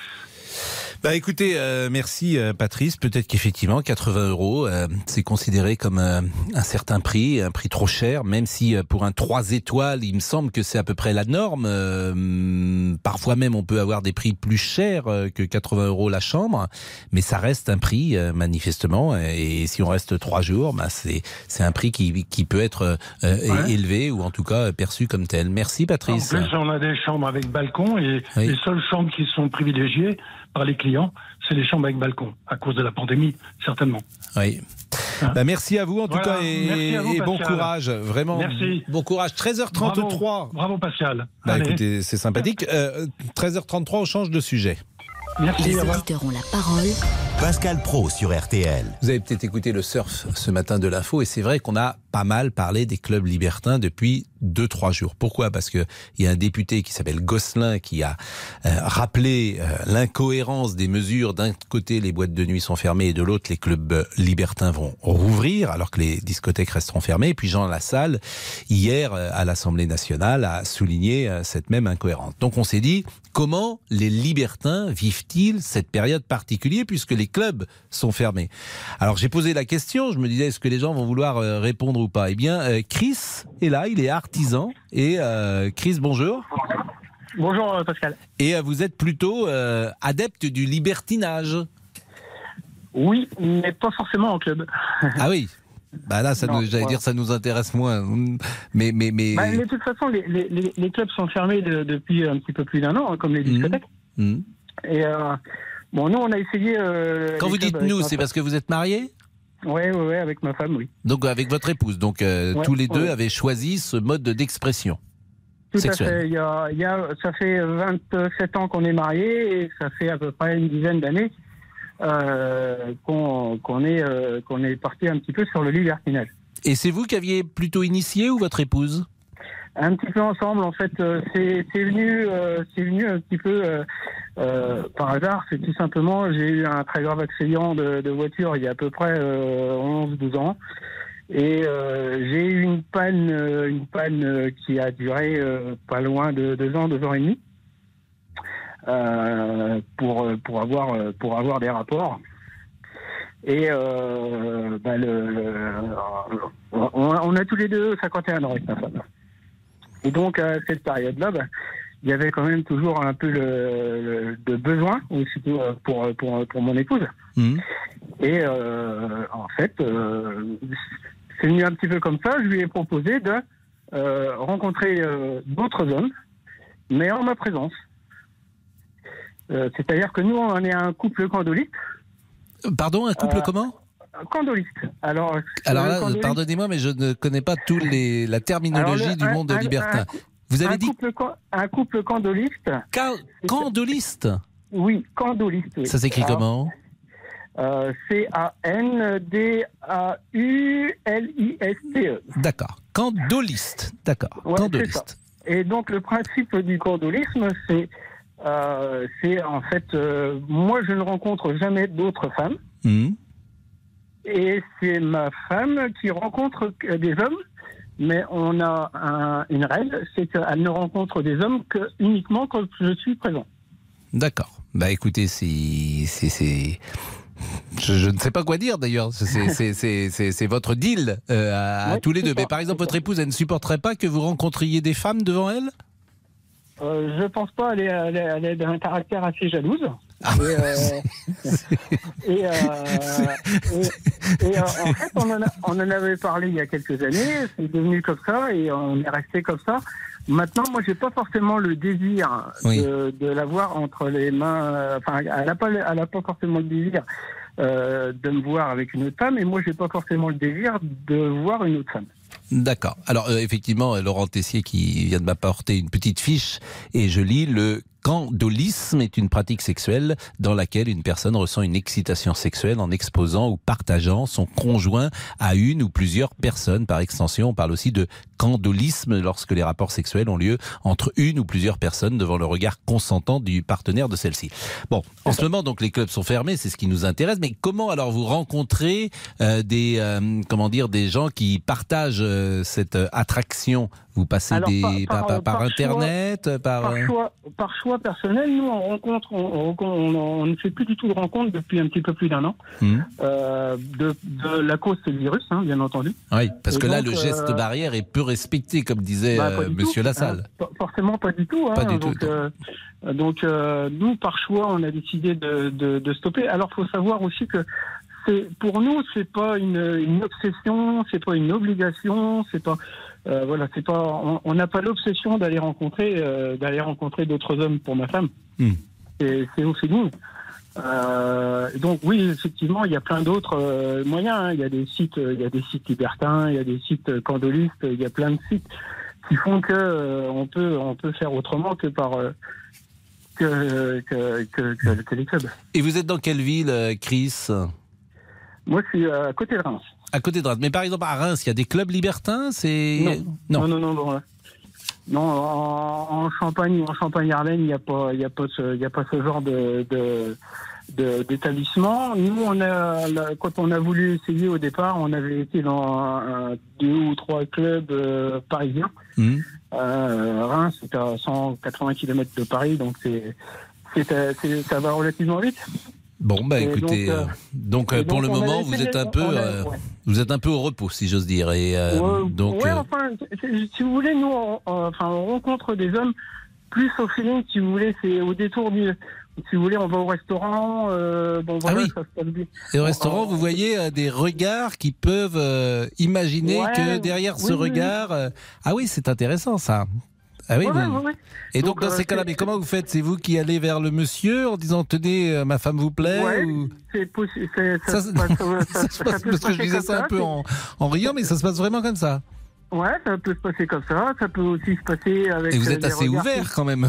Bah écoutez, euh, merci euh, Patrice. Peut-être qu'effectivement quatre-vingts euros, euh, c'est considéré comme euh, un certain prix, un prix trop cher, même si euh, pour un trois étoiles, il me semble que c'est à peu près la norme. Euh, parfois même, on peut avoir des prix plus chers euh, que quatre-vingts euros la chambre, mais ça reste un prix euh, manifestement. Et si on reste trois jours, bah c'est c'est un prix qui qui peut être euh, ouais. élevé ou en tout cas perçu comme tel. Merci Patrice. En plus, on a des chambres avec balcon et oui. les seules chambres qui sont privilégiées par les clients, c'est les chambres avec balcon, à cause de la pandémie, certainement. Oui. Hein bah merci à vous en tout voilà. cas et, vous, et bon courage, vraiment. Merci. Bon courage. treize heures trente-trois. Bravo, Bravo Pascal. Bah Allez. Écoutez, c'est sympathique. Euh, treize heures trente-trois, on change de sujet. Merci. Les auditeurs ont la parole. Pascal Praud sur R T L. Vous avez peut-être écouté le surf ce matin de l'info et c'est vrai qu'on a pas mal parlé des clubs libertins depuis deux trois jours. Pourquoi ? Parce que il y a un député qui s'appelle Gosselin qui a euh, rappelé euh, l'incohérence des mesures. D'un côté, les boîtes de nuit sont fermées et de l'autre, les clubs libertins vont rouvrir alors que les discothèques resteront fermées. Et puis Jean Lassalle, hier euh, à l'Assemblée nationale, a souligné euh, cette même incohérence. Donc on s'est dit, comment les libertins vivent-ils cette période particulière puisque les clubs sont fermés ? Alors j'ai posé la question, je me disais, est-ce que les gens vont vouloir euh, répondre ou pas ? Eh bien, euh, Chris est là, il est artisan. Et euh, Chris, bonjour. Bonjour Pascal. Et euh, vous êtes plutôt euh, adepte du libertinage ? Oui, mais pas forcément en club. Ah oui. Bah là, ça non, nous, j'allais ouais. dire, ça nous intéresse moins. Mais, mais, mais... Bah, de toute façon, les, les, les clubs sont fermés de, depuis un petit peu plus d'un an, hein, comme les discothèques. Mmh. Mmh. Et euh, bon, nous, on a essayé. Euh, Quand vous dites nous, c'est parce que vous êtes mariés ? Oui, oui, oui, avec ma femme, oui. Donc avec votre épouse. Donc euh, ouais, tous les deux ouais. avaient choisi ce mode d'expression Tout sexuelle. À fait. Il y a, il y a, ça fait vingt-sept ans qu'on est mariés et ça fait à peu près une dizaine d'années euh, qu'on, qu'on est, euh, qu'on est parti un petit peu sur le libertinage. Et c'est vous qui aviez plutôt initié ou votre épouse ? Un petit peu ensemble, en fait, euh, c'est, c'est venu, euh, c'est venu un petit peu euh, euh, par hasard. C'est tout simplement, j'ai eu un très grave accident de, de voiture il y a à peu près euh, onze douze ans, et euh, j'ai eu une panne, euh, une panne qui a duré euh, pas loin de deux ans, deux ans et demi, euh, pour pour avoir pour avoir des rapports. Et euh, bah le, le on, on a tous les deux cinquante et un ans avec ma femme. Et donc, à cette période-là, bah, il y avait quand même toujours un peu le, le de besoin, aussi pour, pour, pour mon épouse. Mmh. Et euh, en fait, euh, c'est venu un petit peu comme ça. Je lui ai proposé de euh, rencontrer euh, d'autres hommes, mais en ma présence. Euh, c'est-à-dire que nous, on est un couple candoliste. Pardon, un couple euh, comment ? Candoliste. Alors, Alors là, candoliste. Pardonnez-moi, mais je ne connais pas tous les la terminologie Alors, le, du monde un, libertin. Un, Vous avez un dit couple, un couple candoliste. Ca- candoliste. Oui, candoliste. Oui. Ça s'écrit Alors, comment euh, C A N D A U L I S T E. D'accord. Candoliste. D'accord. Ouais, candoliste. Et donc le principe du candolisme, c'est euh, c'est en fait, euh, moi je ne rencontre jamais d'autres femmes. Mmh. et c'est ma femme qui rencontre des hommes, mais on a un, une règle, c'est qu'elle ne rencontre des hommes que uniquement quand je suis présent. D'accord. Bah écoutez, c'est... c'est, c'est... Je, je ne sais pas quoi dire d'ailleurs, c'est, c'est, c'est, c'est, c'est votre deal euh, à, à Ouais, tous les c'est deux. ça, Mais par exemple, c'est votre ça. épouse, elle ne supporterait pas que vous rencontriez des femmes devant elle? Euh, je pense pas, elle est, elle est, elle est d'un caractère assez jalouse. Et, euh, et, euh, et, et, euh, en fait, on en, a, on en avait parlé il y a quelques années, c'est devenu comme ça et on est resté comme ça. Maintenant, moi, j'ai pas forcément le désir Oui. de, de l'avoir entre les mains. euh, Enfin, elle n'a pas, elle a pas forcément le désir euh, de me voir avec une autre femme, et moi, j'ai pas forcément le désir de voir une autre femme. D'accord. Alors euh, effectivement, Laurent Tessier qui vient de m'apporter une petite fiche et je lis: le candolisme est une pratique sexuelle dans laquelle une personne ressent une excitation sexuelle en exposant ou partageant son conjoint à une ou plusieurs personnes. Par extension, on parle aussi de candolisme lorsque les rapports sexuels ont lieu entre une ou plusieurs personnes devant le regard consentant du partenaire de celle-ci. Bon, en ce moment, donc les clubs sont fermés, c'est ce qui nous intéresse. Mais comment alors vous rencontrez euh, des euh, comment dire des gens qui partagent euh, cette euh, attraction? Vous passez Alors, des par- par, par- par, par par internet, choix, par, par euh, choix, par choix personnel, nous on rencontre, on, on, on, on ne fait plus du tout de rencontres depuis un petit peu plus d'un an. hmm. Euh, de, de la cause c'est le virus, hein, bien entendu. Oui, parce Et que là, donc, le geste euh, barrière est peu respecté, comme disait Bah, pas euh, du Monsieur tout, Lassalle. hein, pas- forcément pas du tout. Hein, Pas du donc, tout, euh, donc euh, nous, par choix, on a décidé de, de, de stopper. Alors, faut savoir aussi que c'est, pour nous, c'est pas une, une obsession, c'est pas une obligation, c'est pas, euh, voilà, c'est pas, on- on n'a pas l'obsession d'aller rencontrer, euh, d'aller rencontrer d'autres hommes pour ma femme. Hmm. C'est, c'est au feeling. Euh, donc oui, effectivement, il y a plein d'autres euh, moyens. Hein. Il y a des sites, euh, il y a des sites libertins, il y a des sites euh, candolistes, il y a plein de sites qui font que euh, on peut, on peut faire autrement que par euh, que, que, que, que, que les clubs. Et vous êtes dans quelle ville, euh, Chris? Moi, je suis à côté de Reims. À côté de Reims. Mais par exemple, à Reims, il y a des clubs libertins, c'est... Non, non, non, non. non. Non, en, en Champagne ou en Champagne-Ardenne, il n'y a pas, il y a pas ce, il y a pas ce genre de, de, de- d'établissement. Nous, on a, là, quand on a voulu essayer au départ, on avait été dans un, un- deux ou trois clubs euh, parisiens. Mmh. Euh, Reims, c'est à cent quatre-vingts kilomètres de Paris, donc c'est, c'est, euh, c'est- ça va relativement vite. Bon, bah Et écoutez, donc, euh, euh, donc et euh, pour donc, le on a moment, essayé- vous êtes un peu, on a- euh, ouais. vous êtes un peu au repos, si j'ose dire. Et euh, Ouais, donc, ouais, euh, enfin, c'est- si vous voulez, nous, on, on- enfin, on rencontre des hommes plus au feeling, si vous voulez, c'est au détour du. Si vous voulez, on va au restaurant, euh, bon voilà, Ah oui. ça se passe bien. et au restaurant, vous voyez euh, des regards qui peuvent euh, imaginer Ouais, que derrière ce oui, oui, regard, euh, ah oui, c'est intéressant ça. Ah oui. Ouais, vous- ouais, ouais. Et donc, Donc, dans euh, ces cas-là, c'est- mais comment vous faites? C'est vous qui allez vers le monsieur en disant tenez, euh, ma femme vous plaît Ouais, ou... c'est possible. c'est- Ça, Ça, se- se passe, euh, ça ça- se ça passe- peut parce se que je passer disais comme ça un peu c'est- en, en riant, mais ça se passe vraiment comme ça. Ouais, ça peut se passer comme ça. Ça peut aussi se passer avec. Et vous euh, êtes des assez regards ouvert quand même,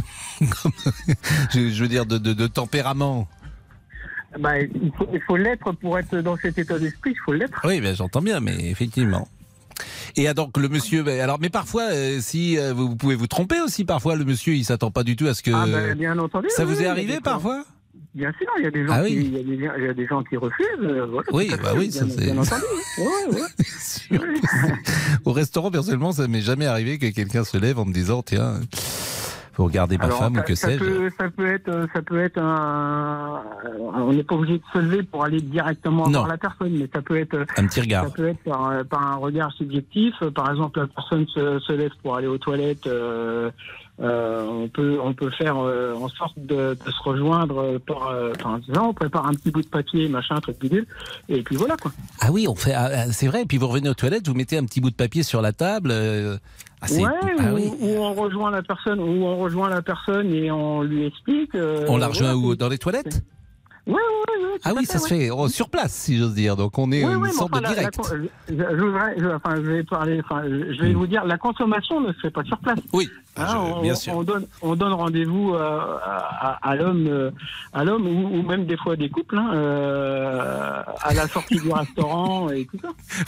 je, je veux dire de, de, de tempérament. qui- Bah, il faut, il faut l'être pour être dans cet état d'esprit. Il faut l'être. Oui, ben j'entends bien, mais effectivement. Et ah, donc le monsieur, ben, alors mais parfois, euh, si euh, vous, vous pouvez vous tromper aussi, parfois le monsieur il s'attend pas du tout à ce que. Ah, bah, bien entendu. Ça oui, vous oui, est il y a arrivé des- parfois? Bien sûr, il y a des gens, Ah qui, oui. il y a des, il y a des gens qui refusent. euh, voilà, Oui, tout à bah fait, oui, bien, ça, c'est- bien entendu. oui. Ouais, ouais. Sûr. Au restaurant, personnellement, ça m'est jamais arrivé que quelqu'un se lève en me disant tiens, faut regarder ma Alors, femme ça, ou que ça sais-je. peut, ça peut être, ça peut être un. On n'est pas obligé de se lever pour aller directement Non. voir la personne, mais ça peut être. Un petit regard. Ça peut être par, par un regard subjectif. Par exemple, la personne se, se lève pour aller aux toilettes. Euh, euh, on peut, on peut faire euh, en sorte de, de se rejoindre par. Euh, enfin, c'est ça, on prépare un petit bout de papier, machin, truc bidule, et puis voilà quoi. Ah oui, on fait, ah, c'est vrai. Et puis vous revenez aux toilettes, vous mettez un petit bout de papier sur la table. euh, ah, c'est- Ouais, ah ou, oui. ou on rejoint la personne, ou on rejoint la personne et on lui explique. euh, On la rejoint voilà, où? c'est- Dans les toilettes? Ouais, ouais, ouais, ouais, Ah tout à oui, fait, ça se ouais. fait oh, sur place, si j'ose dire. Donc on est Oui, une oui, mais sorte enfin, de la- la direct. con- je, je voudrais- je- enfin, je vais parler, enfin, je vais vous dire, la consommation ne se fait pas sur place. Oui, Hein, je- on, bien on- sûr. on donne, on donne rendez-vous euh, à, à, à l'homme, euh, à l'homme ou, ou même des fois des couples, hein, euh, à la sortie du restaurant et tout ça.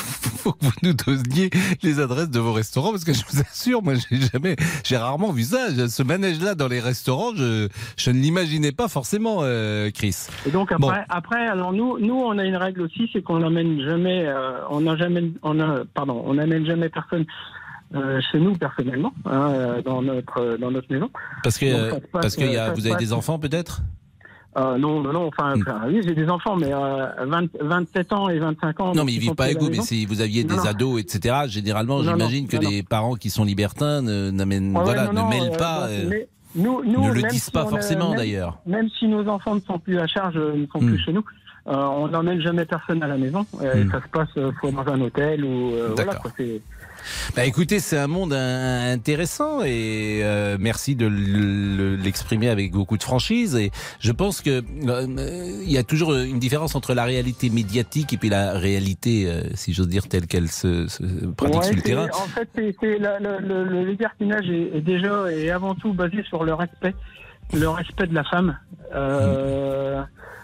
faut que vous nous donniez les adresses de vos restaurants, parce que je vous assure, moi, j'ai jamais, j'ai rarement vu ça. Ce manège-là dans les restaurants, je, je ne l'imaginais pas forcément, euh, Chris. Et donc après, Bon. après, alors nous, nous, on a une règle aussi, c'est qu'on n'amène jamais, euh, on n'a jamais, on a, pardon, on n'amène jamais personne. Euh, chez nous personnellement, hein, euh, dans notre dans notre maison. Parce que Donc, ça se passe, parce que y a, ça se vous avez passe- des enfants peut-être. Euh, non, non, non. Enfin, enfin, oui, j'ai des enfants, mais euh, vingt, vingt-sept ans et vingt-cinq ans. Non, donc mais ils sont vivent pas plus avec à la vous. Mais maison. si vous aviez Non, des non. ados, et cetera, généralement, Non, j'imagine non, que non, des parents qui sont libertins ne, n'amènent, Ouais, voilà, ouais, non, ne non, mêlent euh, pas. donc, euh, mais nous, nous, ne le même disent si pas on, euh, forcément, même- d'ailleurs. Même si nos enfants ne sont plus à charge, euh, ne sont Hmm. plus chez nous, euh, on n'emmène jamais personne à la maison. Euh, Hmm. Ça se passe euh, soit dans un hôtel ou euh, voilà. D'accord. Quoi, c'est... Bah écoutez, c'est un monde euh, intéressant et euh, merci de le- l'exprimer avec beaucoup de franchise. Et je pense que euh, il y a toujours une différence entre la réalité médiatique et puis la réalité, euh, si j'ose dire, telle qu'elle se, se pratique Ouais, sur le c'est- terrain. En fait, c'est, c'est la- le, le, le libertinage est, est déjà et avant tout basé sur le respect, le respect de la femme. Euh,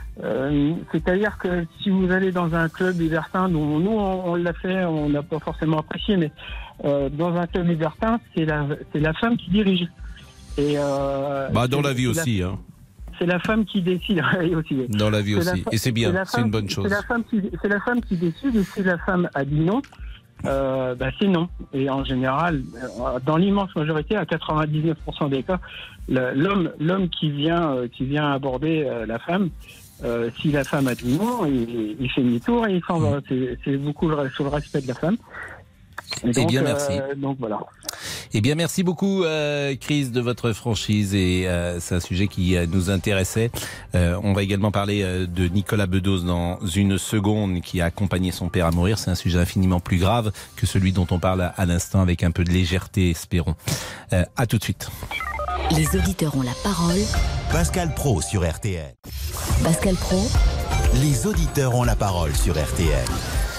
euh, c'est-à-dire que si vous allez dans un club libertin, dont nous on, on l'a fait, on n'a pas forcément apprécié, mais euh, dans un club libertin, c'est la, c'est la femme qui dirige. Et euh, Bah dans c'est- la vie c'est aussi, hein. C'est la femme qui décide. Oui, aussi. oui. Dans la vie C'est la aussi. fa- Et c'est bien, la c'est femme- une bonne chose. C'est la femme qui, c'est la femme qui décide, et si la femme a dit non, euh, bah, c'est non. Et en général, euh, dans l'immense majorité, à quatre-vingt-dix-neuf pour cent des cas, le- l'homme, l'homme qui vient, euh, qui vient aborder euh, la femme, euh, si la femme a dit non, il, il fait demi-tour et il s'en va. C'est, c'est beaucoup le, sur le respect de la femme. Et Eh donc, bien, merci. euh, donc voilà. Eh bien, merci beaucoup, euh, Chris, de votre franchise. Et euh, c'est un sujet qui euh, nous intéressait. Euh, on va également parler euh, de Nicolas Bedos dans une seconde, qui a accompagné son père à mourir. C'est un sujet infiniment plus grave que celui dont on parle à, à l'instant, avec un peu de légèreté, espérons. Euh, à tout de suite. Les auditeurs ont la parole. Pascal Pro sur R T L. Pascal Pro, Les auditeurs ont la parole sur R T L.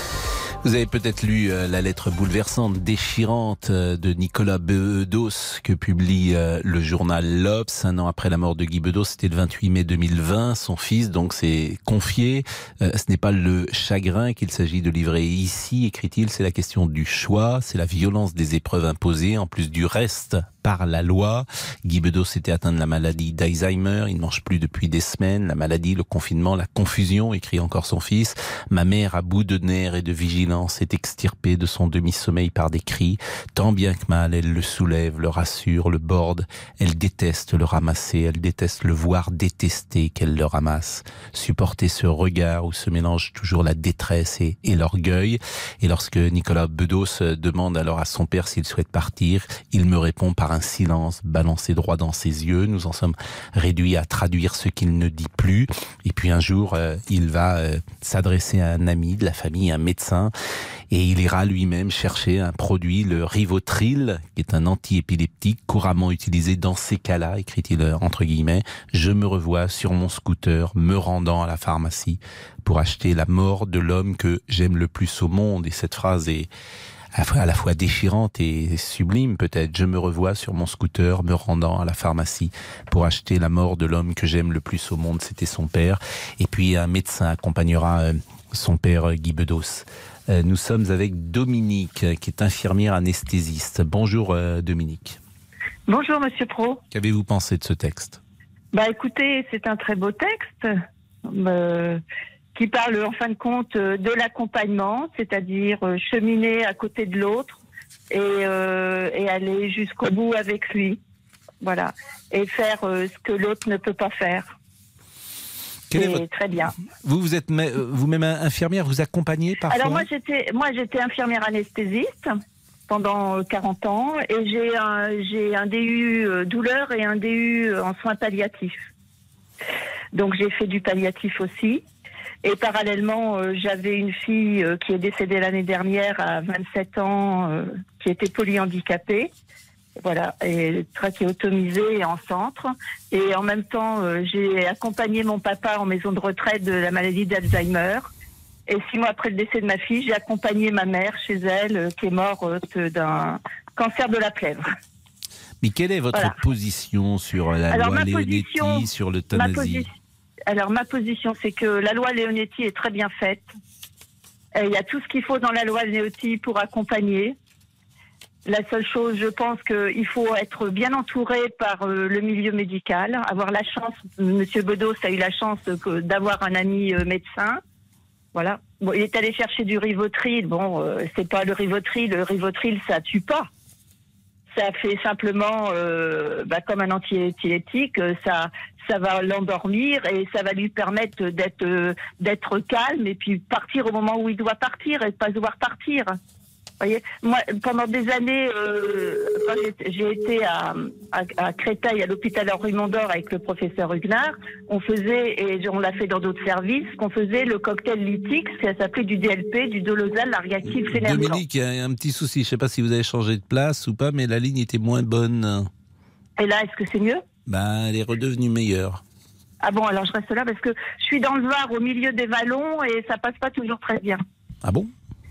Vous avez peut-être lu euh, la lettre bouleversante, déchirante euh, de Nicolas Bedos que publie euh, le journal L'Obs un an après la mort de Guy Bedos. C'était le vingt-huit mai deux mille vingt. Son fils donc s'est confié. Euh, ce n'est pas le chagrin qu'il s'agit de livrer ici, écrit-il, c'est la question du choix, c'est la violence des épreuves imposées, en plus du reste par la loi. Guy Bedos était atteint de la maladie d'Alzheimer, il ne mange plus depuis des semaines. La maladie, le confinement, la confusion, écrit encore son fils. Ma mère, à bout de nerfs et de vigilance, est extirpée de son demi-sommeil par des cris. Tant bien que mal, elle le soulève, le rassure, le borde. Elle déteste le ramasser, elle déteste le voir détester qu'elle le ramasse. Supporter ce regard où se mélange toujours la détresse et, et l'orgueil. Et lorsque Nicolas Bedos demande alors à son père s'il souhaite partir, il me répond par un silence balancé droit dans ses yeux. Nous en sommes réduits à traduire ce qu'il ne dit plus. Et puis un jour, euh, il va euh, s'adresser à un ami de la famille, un médecin, et il ira lui-même chercher un produit, le Rivotril, qui est un antiépileptique couramment utilisé dans ces cas-là, écrit-il entre guillemets. Je me revois sur mon scooter, me rendant à la pharmacie pour acheter la mort de l'homme que j'aime le plus au monde. Et cette phrase est à la fois déchirante et sublime peut-être. Je me revois sur mon scooter me rendant à la pharmacie pour acheter la mort de l'homme que j'aime le plus au monde. C'était son père. Et puis un médecin accompagnera son père Guy Bedos. Nous sommes avec Dominique, qui est infirmière anesthésiste. Bonjour Dominique. Bonjour Monsieur Pro. Qu'avez-vous pensé de ce texte ? Bah écoutez, c'est un très beau texte. Euh... qui parle en fin de compte de l'accompagnement, c'est-à-dire cheminer à côté de l'autre et, euh, et aller jusqu'au bout avec lui, voilà, et faire euh, ce que l'autre ne peut pas faire. Quel et est votre... Très bien. Vous, vous êtes vous-même infirmière, vous accompagnez parfois ? Alors moi j'étais, moi j'étais infirmière anesthésiste pendant quarante ans et j'ai un, j'ai un D U douleur et un D U en soins palliatifs. Donc j'ai fait du palliatif aussi. Et parallèlement, euh, j'avais une fille euh, qui est décédée l'année dernière à vingt-sept ans, euh, qui était polyhandicapée, voilà, et trachéotomisée et en centre. Et en même temps, euh, j'ai accompagné mon papa en maison de retraite de la maladie d'Alzheimer. Et six mois après le décès de ma fille, j'ai accompagné ma mère chez elle, euh, qui est morte d'un cancer de la plèvre. Mais quelle est votre voilà. position sur la Alors, loi Leonetti, sur l'euthanasie ? Alors, ma position, c'est que la loi Leonetti est très bien faite. Il y a tout ce qu'il faut dans la loi Leonetti pour accompagner. La seule chose, je pense qu'il faut être bien entouré par euh, le milieu médical, avoir la chance, Monsieur Bedos a eu la chance que, d'avoir un ami euh, médecin. Voilà. Bon, il est allé chercher du Rivotril. Bon, euh, c'est pas le Rivotril. Le Rivotril, ça tue pas. Ça fait simplement, euh, bah, comme un antiépileptique, ça, ça va l'endormir et ça va lui permettre d'être, euh, d'être calme et puis partir au moment où il doit partir et pas devoir partir. Voyez, moi, pendant des années, euh, quand j'ai, j'ai été à, à, à Créteil, à l'hôpital Henri Mondor avec le professeur Huguenard, on faisait, et on l'a fait dans d'autres services, qu'on faisait le cocktail Lytix, ça s'appelait du D L P, du Dolozal, l'Argacil, Fénergan. Dominique, il y a un petit souci, je ne sais pas si vous avez changé de place ou pas, mais la ligne était moins bonne. Et là, est-ce que c'est mieux ? Ben, elle est redevenue meilleure. Ah bon, alors je reste là parce que je suis dans le Var, au milieu des vallons, et ça passe pas toujours très bien. Ah bon ?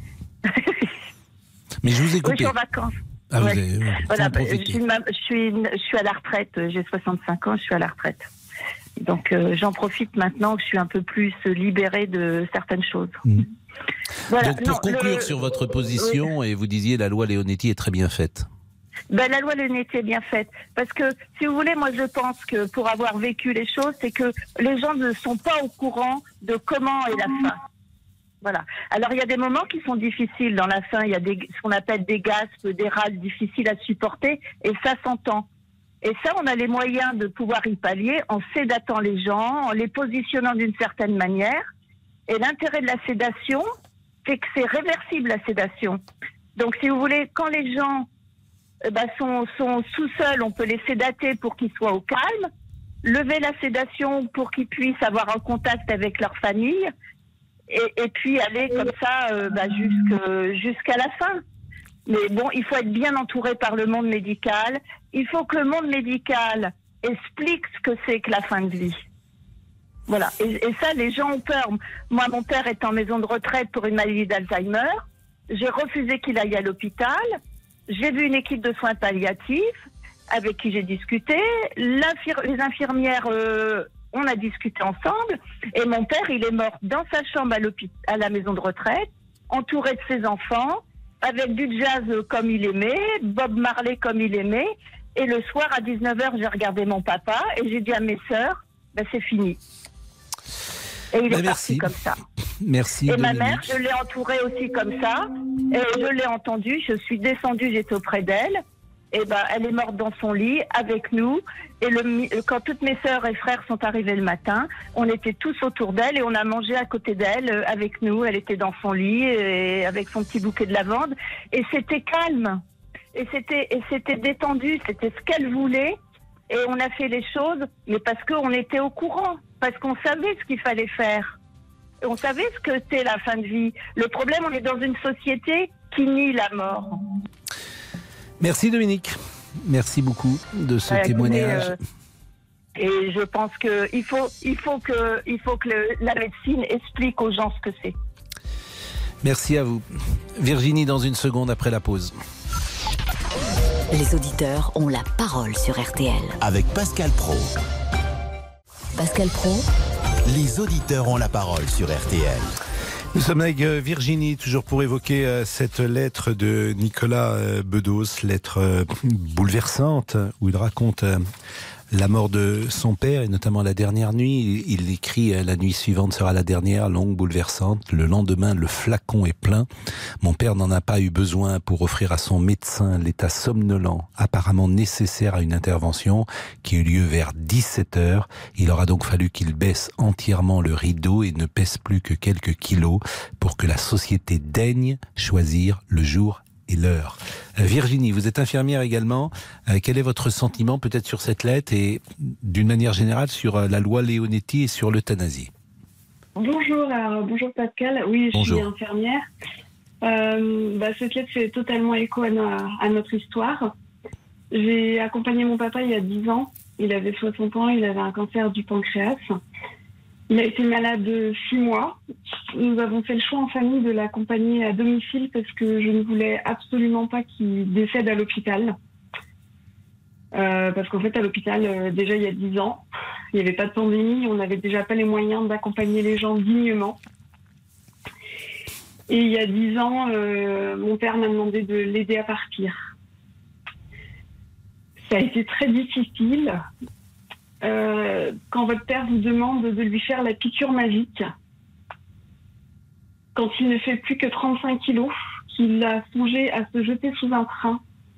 Mais je vous ai coupé. Oui, je suis en vacances. Ah, ouais. vous avez, euh, voilà, bah, je, suis, je, suis, je suis à la retraite, j'ai soixante-cinq ans, je suis à la retraite. Donc euh, j'en profite maintenant que je suis un peu plus libérée de certaines choses. Mmh. Voilà. Donc pour non, conclure le, sur votre position, oui. Et vous disiez la loi Leonetti est très bien faite. Ben, la loi Leonetti est bien faite. Parce que, si vous voulez, moi je pense que pour avoir vécu les choses, c'est que les gens ne sont pas au courant de comment est la fin. Voilà. Alors, il y a des moments qui sont difficiles dans la fin. Il y a des, ce qu'on appelle des gaspes, des râles difficiles à supporter. Et ça s'entend. Et ça, on a les moyens de pouvoir y pallier en sédatant les gens, en les positionnant d'une certaine manière. Et l'intérêt de la sédation, c'est que c'est réversible, la sédation. Donc, si vous voulez, quand les gens euh, bah, sont, sont sous-seuls, on peut les sédater pour qu'ils soient au calme. Lever la sédation pour qu'ils puissent avoir un contact avec leur famille. Et, et puis aller comme ça euh, bah, jusque, jusqu'à la fin. Mais bon, il faut être bien entouré par le monde médical. Il faut que le monde médical explique ce que c'est que la fin de vie. Voilà. Et, et ça, les gens ont peur. Moi, mon père est en maison de retraite pour une maladie d'Alzheimer. J'ai refusé qu'il aille à l'hôpital. J'ai vu une équipe de soins palliatifs avec qui j'ai discuté. L'infir- les infirmières... Euh, on a discuté ensemble, et mon père, il est mort dans sa chambre à, à la maison de retraite, entouré de ses enfants, avec du jazz comme il aimait, Bob Marley comme il aimait, et le soir à dix-neuf heures, j'ai regardé mon papa, et j'ai dit à mes sœurs, ben, c'est fini. Et il ben est merci. parti comme ça. Merci. Et Dominique. ma mère, je l'ai entourée aussi comme ça, et je l'ai entendue, je suis descendue, j'étais auprès d'elle, et ben, elle est morte dans son lit avec nous. Et le, quand toutes mes sœurs et frères sont arrivés le matin, on était tous autour d'elle et on a mangé à côté d'elle avec nous. Elle était dans son lit et avec son petit bouquet de lavande. Et c'était calme. Et c'était, et c'était détendu. C'était ce qu'elle voulait. Et on a fait les choses, mais parce qu'on était au courant. Parce qu'on savait ce qu'il fallait faire. Et on savait ce que c'était la fin de vie. Le problème, on est dans une société qui nie la mort. Merci Dominique, merci beaucoup de ce euh, témoignage. Euh, et je pense qu'il faut, il faut que, il faut que le, la médecine explique aux gens ce que c'est. Merci à vous. Virginie, dans une seconde après la pause. Les auditeurs ont la parole sur R T L. Avec Pascal Praud. Pascal Praud. Les auditeurs ont la parole sur R T L. Nous sommes avec Virginie, toujours pour évoquer cette lettre de Nicolas Bedos, lettre bouleversante, où il raconte la mort de son père, et notamment la dernière nuit. Il écrit « La nuit suivante sera la dernière, longue, bouleversante. Le lendemain, le flacon est plein. Mon père n'en a pas eu besoin pour offrir à son médecin l'état somnolent, apparemment nécessaire à une intervention, qui eut lieu vers dix-sept heures. Il aura donc fallu qu'il baisse entièrement le rideau et ne pèse plus que quelques kilos pour que la société daigne choisir le jour et l'heure. Euh, Virginie, vous êtes infirmière également. Euh, quel est votre sentiment peut-être sur cette lettre et d'une manière générale sur euh, la loi Leonetti et sur l'euthanasie? Bonjour, alors, bonjour Pascal. Oui, je bonjour. suis infirmière. Euh, bah, cette lettre fait totalement écho à, no- à notre histoire. J'ai accompagné mon papa il y a dix ans. Il avait soixante ans, il avait un cancer du pancréas. Il a été malade six mois. Nous avons fait le choix en famille de l'accompagner à domicile parce que je ne voulais absolument pas qu'il décède à l'hôpital. Euh, parce qu'en fait, à l'hôpital, euh, déjà il y a dix ans, il n'y avait pas de pandémie, on n'avait déjà pas les moyens d'accompagner les gens dignement. Et il y a dix ans, euh, mon père m'a demandé de l'aider à partir. Ça a été très difficile. Euh, quand votre père vous demande de lui faire la piqûre magique, quand il ne fait plus que trente-cinq kilos, qu'il a songé à se jeter sous un train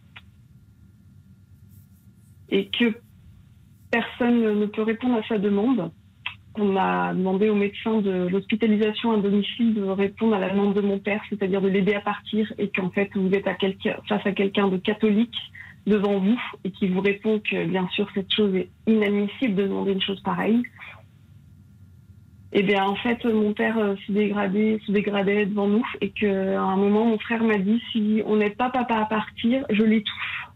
et que personne ne peut répondre à sa demande, qu'on a demandé au médecin de l'hospitalisation à domicile de répondre à la demande de mon père, c'est-à-dire de l'aider à partir, et qu'en fait vous êtes à quelqu'un, face à quelqu'un de catholique devant vous et qui vous répond que bien sûr cette chose est inadmissible de demander une chose pareille. Et bien en fait mon père euh, se dégradait, se dégradait devant nous et qu'à un moment mon frère m'a dit si on n'aide pas papa à partir, je l'étouffe.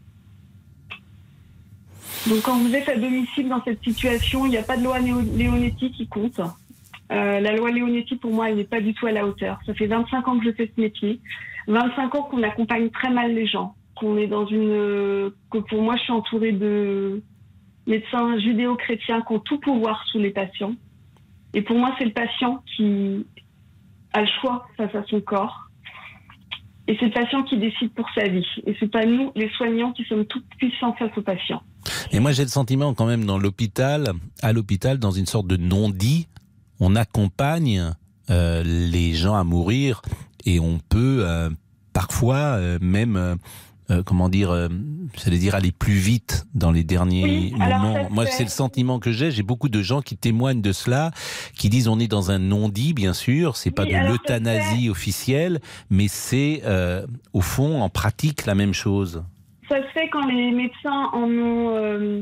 Donc quand vous êtes à domicile dans cette situation, il n'y a pas de loi Leonetti qui compte. Euh, la loi Leonetti, pour moi, elle n'est pas du tout à la hauteur. Ça fait vingt-cinq ans que je fais ce métier, vingt-cinq ans qu'on accompagne très mal les gens, qu'on est dans une... que pour moi, je suis entourée de médecins judéo-chrétiens qui ont tout pouvoir sous les patients. Et pour moi, c'est le patient qui a le choix face à son corps. Et c'est le patient qui décide pour sa vie. Et c'est pas nous, les soignants, qui sommes tout puissants face au patient. Et moi, j'ai le sentiment quand même dans l'hôpital, à l'hôpital, dans une sorte de non-dit, on accompagne euh, les gens à mourir et on peut euh, parfois euh, même, euh, euh, comment dire, euh, j'allais dire aller plus vite dans les derniers oui, moments. Moi, c'est le sentiment que j'ai. J'ai beaucoup de gens qui témoignent de cela, qui disent on est dans un non-dit, bien sûr. C'est pas oui, de l'euthanasie officielle, mais c'est euh, au fond, en pratique, la même chose. Ça se fait quand les médecins en ont... Euh,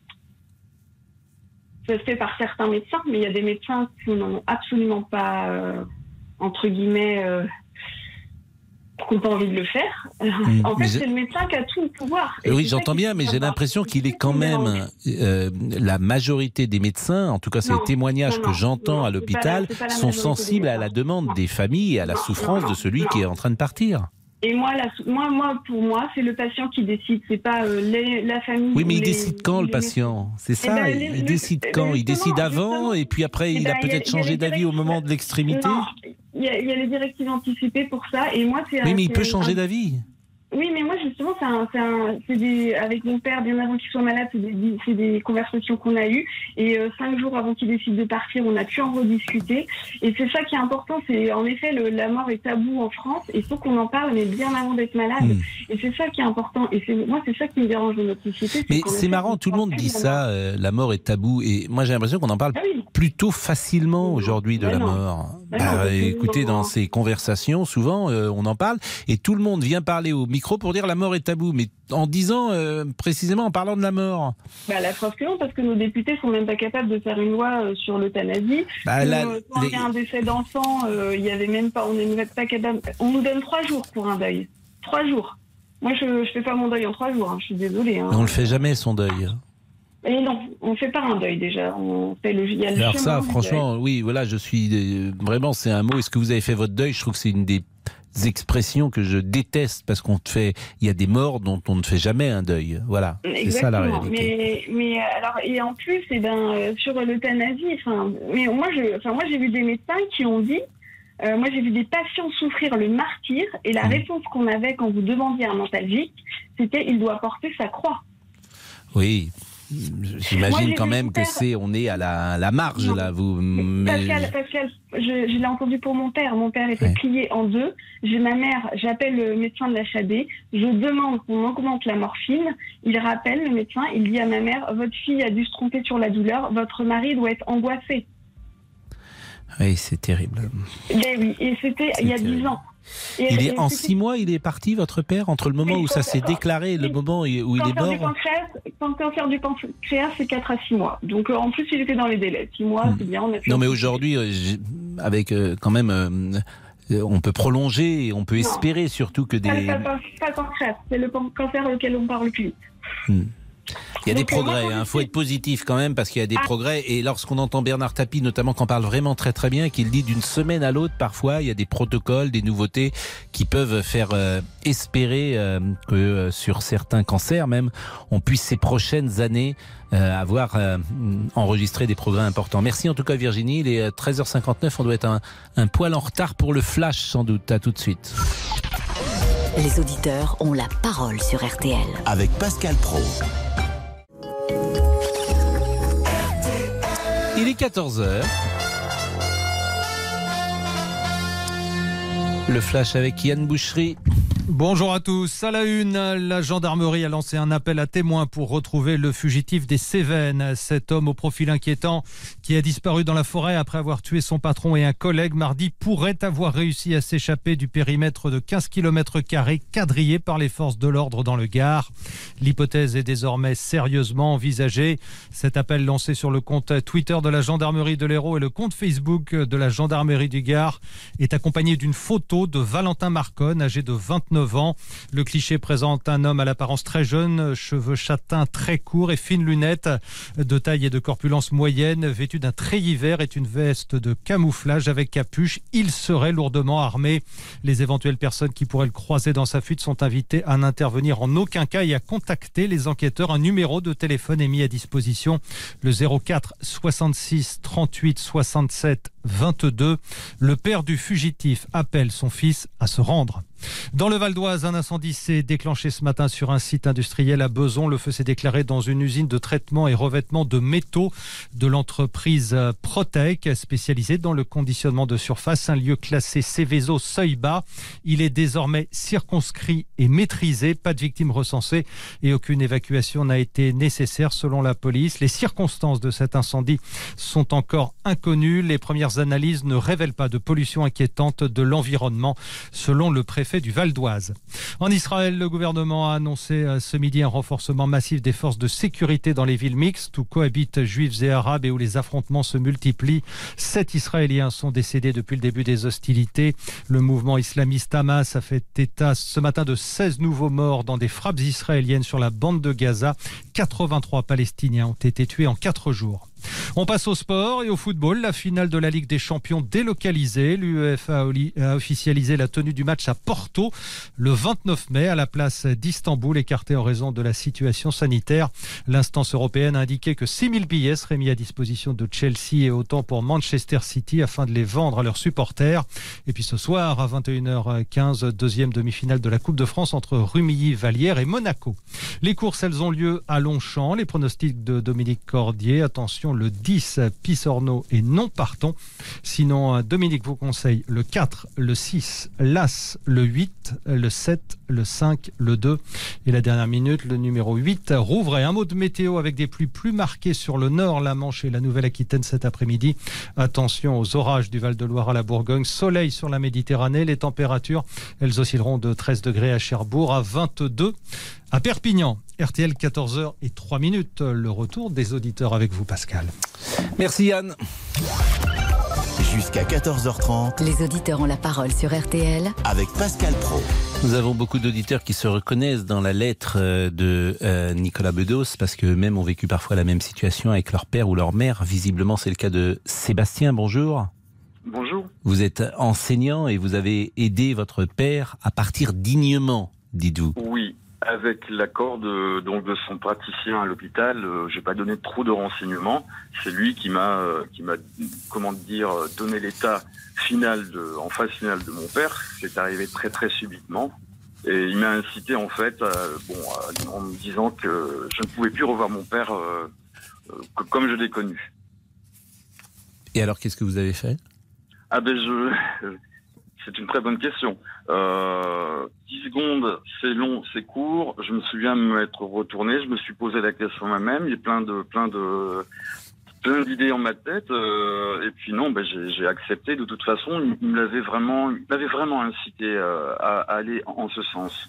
ça se fait par certains médecins, mais il y a des médecins qui n'en ont absolument pas, euh, entre guillemets, euh, qui n'ont pas envie de le faire. Mmh, en fait, c'est le médecin qui a tout le pouvoir. Et oui, j'entends bien, mais j'ai l'impression qu'il est quand même... Euh, la majorité des médecins, en tout cas, c'est les témoignages non, non, que j'entends à l'hôpital, sont sensibles à la demande non. des familles et à la non, souffrance non, non, de celui non. qui est en train de partir. Et moi, la, moi, moi, pour moi, c'est le patient qui décide, c'est pas euh, les, la famille. Oui, mais il les, décide quand, le patient? C'est ça, ben, il, les, il décide le, quand? Il décide avant, et puis après, il ben, a peut-être a, changé d'avis au moment de l'extrémité? Non, il y, a, il y a les directives anticipées pour ça, et moi, c'est... Oui, un, mais il peut un, changer un, d'avis. Oui, mais moi, justement, c'est un, c'est un, c'est des, avec mon père, bien avant qu'il soit malade, c'est des, c'est des conversations qu'on a eues. Et euh, cinq jours avant qu'il décide de partir, on a pu en rediscuter. Et c'est ça qui est important. C'est, en effet, le, la mort est tabou en France. Il faut qu'on en parle, mais bien avant d'être malade. Mmh. Et c'est ça qui est important. Et c'est, moi, c'est ça qui me dérange de notre société. Mais c'est marrant, tout le monde dit ça, euh, la mort est tabou. Et moi, j'ai l'impression qu'on en parle ah oui. plutôt facilement aujourd'hui de bah la non. mort. Bah bah, non, écoutez, dans ces conversations, souvent, euh, on en parle. Et tout le monde vient parler au micro pour dire la mort est tabou, mais en disant euh, précisément en parlant de la mort. Bah, la preuve que non, parce que nos députés sont même pas capables de faire une loi euh, sur l'euthanasie. Bah, la, euh, quand les... il y a un décès d'enfant, euh, il y avait même pas, on n'est pas capable. On nous donne trois jours pour un deuil. Trois jours. Moi, je, je fais pas mon deuil en trois jours. Hein, je suis désolée. Hein. On le fait jamais son deuil. Et non, on fait pas un deuil déjà. On fait le. Il y a le Alors ça, franchement, oui, voilà, je suis vraiment, c'est un mot. Est-ce que vous avez fait votre deuil? Je trouve que c'est une des expressions que je déteste parce qu'on te fait, il y a des morts dont on ne fait jamais un deuil. Voilà, c'est ça la réalité. Mais, mais alors et en plus, eh ben euh, sur l'euthanasie, enfin, mais moi je, enfin moi j'ai vu des médecins qui ont dit, euh, moi j'ai vu des patients souffrir le martyre et la mmh. réponse qu'on avait quand vous demandiez un mentalgique, c'était il doit porter sa croix. Oui. J'imagine Moi, quand même que c'est, on est à la, à la marge non. là. Vous. Mais... Pascal, Pascal, je, je l'ai entendu pour mon père. Mon père était ouais. plié en deux. J'ai ma mère, j'appelle le médecin de l'H A D. Je demande qu'on augmente la morphine. Il rappelle le médecin. Il dit à ma mère, votre fille a dû se tromper sur la douleur. Votre mari doit être angoissé. Oui, c'est terrible. Et oui, et c'était il y a dix ans. Et il est en six mois, il est parti, votre père, entre le moment oui, où ça s'est déclaré et le moment où il est mort. Quand le cancer du pancréas, c'est quatre à six mois. Donc euh, en plus, il était dans les délais. six mois, mmh. c'est bien. On a non, mais aujourd'hui, euh, avec euh, quand même, euh, on peut prolonger et on peut non. espérer surtout que des. Pas, pas, pas, pas le pancréas, c'est le cancer auquel on parle plus. Mmh. Il y a des Donc, euh, progrès, moi, il hein, faut être positif quand même parce qu'il y a des Ah. progrès. Et lorsqu'on entend Bernard Tapie, notamment, qu'on parle vraiment très très bien, qu'il dit d'une semaine à l'autre, parfois, il y a des protocoles, des nouveautés qui peuvent faire euh, espérer euh, que euh, sur certains cancers même, on puisse ces prochaines années euh, avoir euh, enregistré des progrès importants. Merci en tout cas Virginie, il est treize heures cinquante-neuf, on doit être un, un poil en retard pour le flash sans doute. À tout de suite. Les auditeurs ont la parole sur R T L. Avec Pascal Praud. Il est quatorze heures. Le flash avec Yann Boucherie. Bonjour à tous. À la une, la gendarmerie a lancé un appel à témoins pour retrouver le fugitif des Cévennes. Cet homme au profil inquiétant qui a disparu dans la forêt après avoir tué son patron et un collègue mardi pourrait avoir réussi à s'échapper du périmètre de quinze kilomètres carrés quadrillé par les forces de l'ordre dans le Gard. L'hypothèse est désormais sérieusement envisagée. Cet appel lancé sur le compte Twitter de la gendarmerie de l'Hérault et le compte Facebook de la gendarmerie du Gard est accompagné d'une photo de Valentin Marconne, âgé de vingt-neuf ans. Le cliché présente un homme à l'apparence très jeune, cheveux châtains très courts et fines lunettes, de taille et de corpulence moyenne, vêtu d'un treillis vert et une veste de camouflage avec capuche. Il serait lourdement armé. Les éventuelles personnes qui pourraient le croiser dans sa fuite sont invitées à n'intervenir en aucun cas et à contacter les enquêteurs. Un numéro de téléphone est mis à disposition, le zéro quatre soixante-six trente-huit soixante-sept vingt-deux. Le père du fugitif appelle son fils à se rendre. Dans le Val d'Oise, un incendie s'est déclenché ce matin sur un site industriel à Beson. Le feu s'est déclaré dans une usine de traitement et revêtement de métaux de l'entreprise Protec, spécialisée dans le conditionnement de surface, un lieu classé Céveso seuil bas. Il est désormais circonscrit et maîtrisé. Pas de victimes recensées et aucune évacuation n'a été nécessaire selon la police. Les circonstances de cet incendie sont encore inconnues. Les premières analyses ne révèlent pas de pollution inquiétante de l'environnement, selon le préfet du Val d'Oise. En Israël, le gouvernement a annoncé ce midi un renforcement massif des forces de sécurité dans les villes mixtes où cohabitent juifs et arabes et où les affrontements se multiplient. Sept Israéliens sont décédés depuis le début des hostilités. Le mouvement islamiste Hamas a fait état ce matin de seize nouveaux morts dans des frappes israéliennes sur la bande de Gaza. quatre-vingt-trois Palestiniens ont été tués en quatre jours. On passe au sport et au football. La finale de la Ligue des Champions délocalisée. L'UEFA a officialisé la tenue du match à Porto le vingt-neuf mai à la place d'Istanbul, écartée en raison de la situation sanitaire. L'instance européenne a indiqué que six mille billets seraient mis à disposition de Chelsea et autant pour Manchester City afin de les vendre à leurs supporters. Et puis ce soir à vingt et une heures quinze, deuxième demi-finale de la Coupe de France entre Rumilly-Vallière et Monaco. Les courses, elles ont lieu à Longchamp. Les pronostics de Dominique Cordier. Attention, le dix, Pisorno et non partons. Sinon, Dominique vous conseille le quatre, le six, l'As, le huit, le sept, le cinq, le deux. Et la dernière minute, le numéro huit, Rouvray. Un mot de météo avec des pluies plus marquées sur le nord, la Manche et la Nouvelle-Aquitaine cet après-midi. Attention aux orages du Val-de-Loire à la Bourgogne. Soleil sur la Méditerranée. Les températures, elles oscilleront de treize degrés à Cherbourg, à vingt-deux à Perpignan. R T L, quatorze heures et trois minutes. Le retour des auditeurs avec vous, Pascal. Merci Yann. Jusqu'à quatorze heures trente. Les auditeurs ont la parole sur R T L. Avec Pascal Praud. Nous avons beaucoup d'auditeurs qui se reconnaissent dans la lettre de euh, Nicolas Bedos parce qu'eux-mêmes ont vécu parfois la même situation avec leur père ou leur mère. Visiblement, c'est le cas de Sébastien. Bonjour. Bonjour. Vous êtes enseignant et vous avez aidé votre père à partir dignement, dites-vous. Oui. Avec l'accord de, donc de son praticien à l'hôpital, euh, j'ai pas donné trop de renseignements. C'est lui qui m'a, euh, qui m'a, comment dire, donné l'état final de, en phase finale de mon père. C'est arrivé très très subitement. Et il m'a incité en fait, à, bon, à, en me disant que je ne pouvais plus revoir mon père euh, euh, comme je l'ai connu. Et alors, qu'est-ce que vous avez fait ? Ah ben je... C'est une très bonne question. Euh, dix secondes, c'est long, c'est court. Je me souviens de m'être retourné, je me suis posé la question moi-même. Il y a plein de, plein de, plein d'idées en ma tête. Euh, et puis non, ben j'ai, j'ai accepté. De toute façon, il me l'avait vraiment, il m'avait vraiment incité euh, à, à aller en ce sens.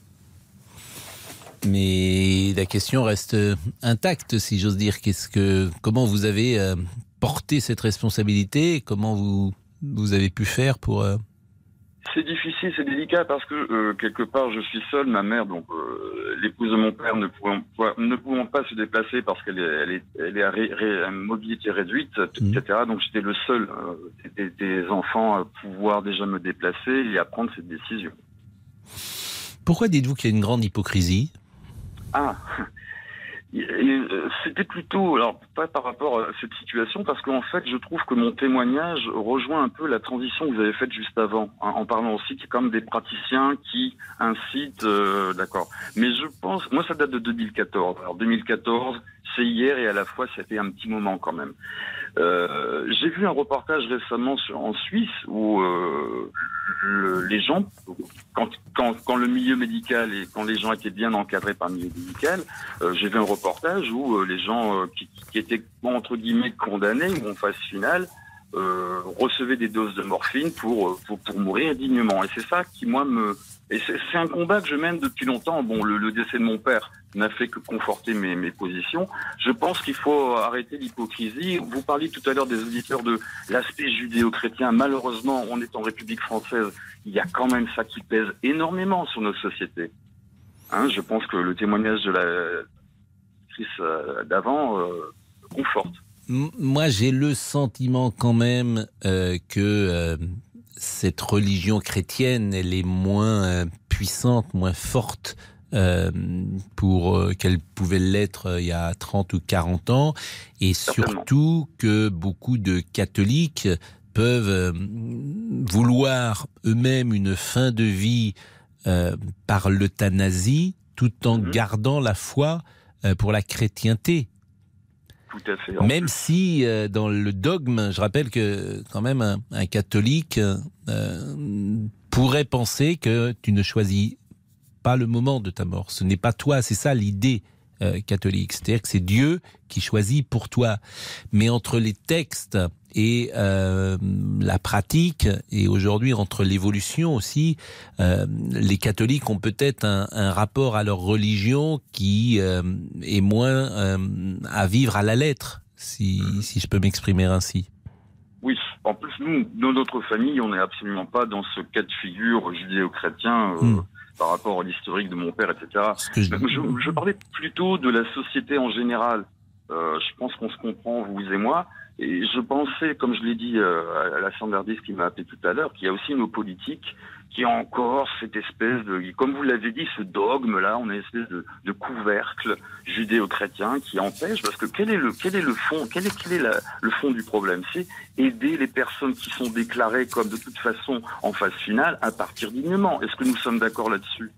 Mais la question reste intacte, si j'ose dire. Qu'est-ce que, comment vous avez euh, porté cette responsabilité ? Comment vous, vous avez pu faire pour euh C'est difficile, c'est délicat parce que euh, quelque part je suis seul, ma mère, donc euh, l'épouse de mon père, ne pouvant, ne pouvant pas se déplacer parce qu'elle est, elle est, elle est à, ré, ré, à mobilité réduite, et cetera. Donc j'étais le seul euh, des, des enfants à pouvoir déjà me déplacer et à prendre cette décision. Pourquoi dites-vous qu'il y a une grande hypocrisie ? Ah. Et, euh, c'était plutôt, alors pas par rapport à cette situation, parce qu'en fait, je trouve que mon témoignage rejoint un peu la transition que vous avez faite juste avant, hein, en parlant aussi qu'il y a comme des praticiens qui incitent, euh, d'accord. Mais je pense, moi ça date de deux mille quatorze. Alors deux mille quatorze, c'est hier et à la fois ça fait un petit moment quand même. Euh, j'ai vu un reportage récemment sur, en Suisse où euh, le, les gens, quand, quand, quand le milieu médical et quand les gens étaient bien encadrés par le milieu médical, euh, j'ai vu un reportage où euh, les gens euh, qui, qui étaient entre guillemets condamnés ou en phase finale euh, recevaient des doses de morphine pour, pour, pour mourir dignement. Et c'est ça qui, moi, me... Et c'est, c'est un combat que je mène depuis longtemps. Bon, le, le décès de mon père n'a fait que conforter mes, mes positions. Je pense qu'il faut arrêter l'hypocrisie. Vous parliez tout à l'heure des auditeurs de l'aspect judéo-chrétien. Malheureusement, on est en République française. Il y a quand même ça qui pèse énormément sur nos sociétés. Hein, je pense que le témoignage de la actrice d'avant euh, conforte. Moi, j'ai le sentiment quand même euh, que... Euh cette religion chrétienne, elle est moins euh, puissante, moins forte euh, pour euh, qu'elle pouvait l'être euh, il y a trente ou quarante ans, et surtout que beaucoup de catholiques peuvent euh, vouloir eux-mêmes une fin de vie euh, par l'euthanasie, tout en mmh. gardant la foi euh, pour la chrétienté. Tout à fait. Même plus. si euh, dans le dogme, je rappelle que quand même un, un catholique euh, pourrait penser que tu ne choisis pas le moment de ta mort. Ce n'est pas toi, c'est ça l'idée euh, catholique. C'est-à-dire que c'est Dieu qui choisit pour toi. Mais entre les textes et euh, la pratique, et aujourd'hui entre l'évolution aussi, euh, les catholiques ont peut-être un, un rapport à leur religion qui euh, est moins euh, à vivre à la lettre, si, si je peux m'exprimer ainsi. Oui, en plus nous, dans notre famille, on n'est absolument pas dans ce cas de figure judéo-chrétien euh, mmh. par rapport à l'historique de mon père, et cetera. Je, je, je parlais plutôt de la société en général. Euh, je pense qu'on se comprend, vous et moi. Et je pensais, comme je l'ai dit euh, à la standardiste qui m'a appelé tout à l'heure, qu'il y a aussi nos politiques qui ont encore cette espèce de, comme vous l'avez dit, ce dogme-là, on a une espèce de, de couvercle judéo-chrétien qui empêche, parce que quel est le, quel est le fond, quel est, quel est la, le fond du problème? C'est aider les personnes qui sont déclarées comme de toute façon en phase finale à partir dignement. Est-ce que nous sommes d'accord là-dessus?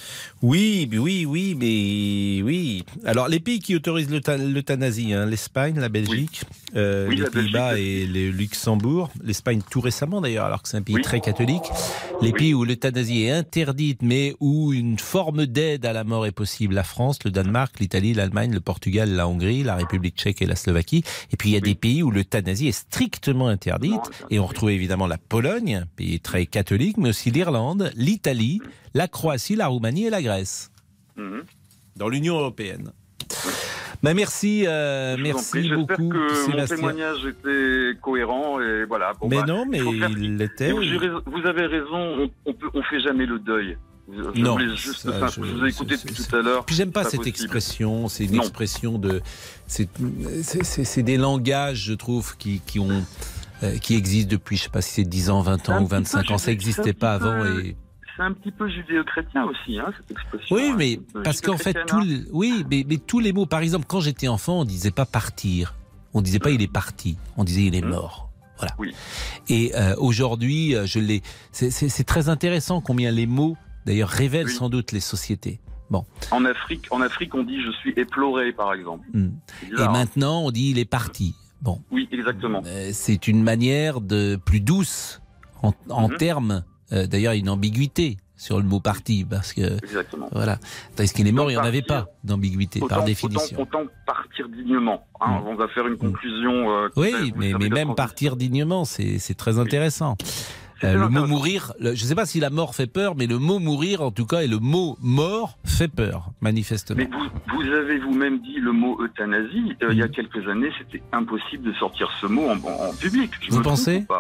Oui, oui, oui, mais oui. Alors, les pays qui autorisent l'euthanasie, hein, l'Espagne, la Belgique, oui. Euh, oui, les Pays-Bas et le Luxembourg, l'Espagne tout récemment d'ailleurs, alors que c'est un pays oui. très catholique. Les oui. pays où l'euthanasie est interdite, mais où une forme d'aide à la mort est possible, la France, le Danemark, l'Italie, l'Allemagne, le Portugal, la Hongrie, la République tchèque et la Slovaquie. Et puis il y a oui. des pays où l'euthanasie est strictement interdite. Non, et on retrouve évidemment la Pologne, pays très catholique, mais aussi l'Irlande, l'Italie, la Croatie, la Roumanie et la Grèce. Mmh. Dans l'Union européenne. Ben merci, euh, merci beaucoup. J'espère que mon témoignage était cohérent et voilà. Bon, mais bah, non, mais il l'était. Vous, vous avez raison, on, on peut, on fait jamais le deuil. Je non, juste ça, ça, je, je vous ai écouté depuis tout à l'heure. Puis j'aime pas cette possible. expression. C'est une non. expression de, c'est, c'est, c'est, c'est des langages, je trouve, qui, qui ont, euh, qui existent depuis, je sais pas si c'est dix ans, vingt ans ou vingt-cinq ans. Ça n'existait pas avant et. C'est un petit peu judéo-chrétien aussi, hein, cette expression. Oui, mais hein, parce qu'en fait, tout le, oui, mais, mais tous les mots, par exemple, quand j'étais enfant, on disait pas partir, on disait pas mmh. il est parti, on disait il est mmh. mort. Voilà. Oui. Et euh, aujourd'hui, je l'ai. C'est, c'est, c'est très intéressant combien les mots, d'ailleurs, révèlent oui. sans doute les sociétés. Bon. En Afrique, en Afrique, on dit je suis éploré, par exemple. Mmh. Bizarre, Et maintenant, on dit il est parti. Bon. Oui, exactement. Euh, c'est une manière de plus douce en, en mmh. termes. Euh, d'ailleurs, il y a une ambiguïté sur le mot parti, parce que exactement. Voilà. Est-ce qu'il est mort, il n'y en avait pas d'ambiguïté autant, par définition. Autant, autant partir dignement. Hein, mmh. On va faire une conclusion. Euh, oui, mais, mais même partir dignement, c'est, c'est très intéressant. Oui. Euh, le mot mourir, le, je ne sais pas si la mort fait peur, mais le mot mourir, en tout cas, et le mot mort fait peur, manifestement. Mais vous, vous avez vous-même dit le mot euthanasie. Euh, mmh. Il y a quelques années, c'était impossible de sortir ce mot en, en, en public. Je vous me pensez pas.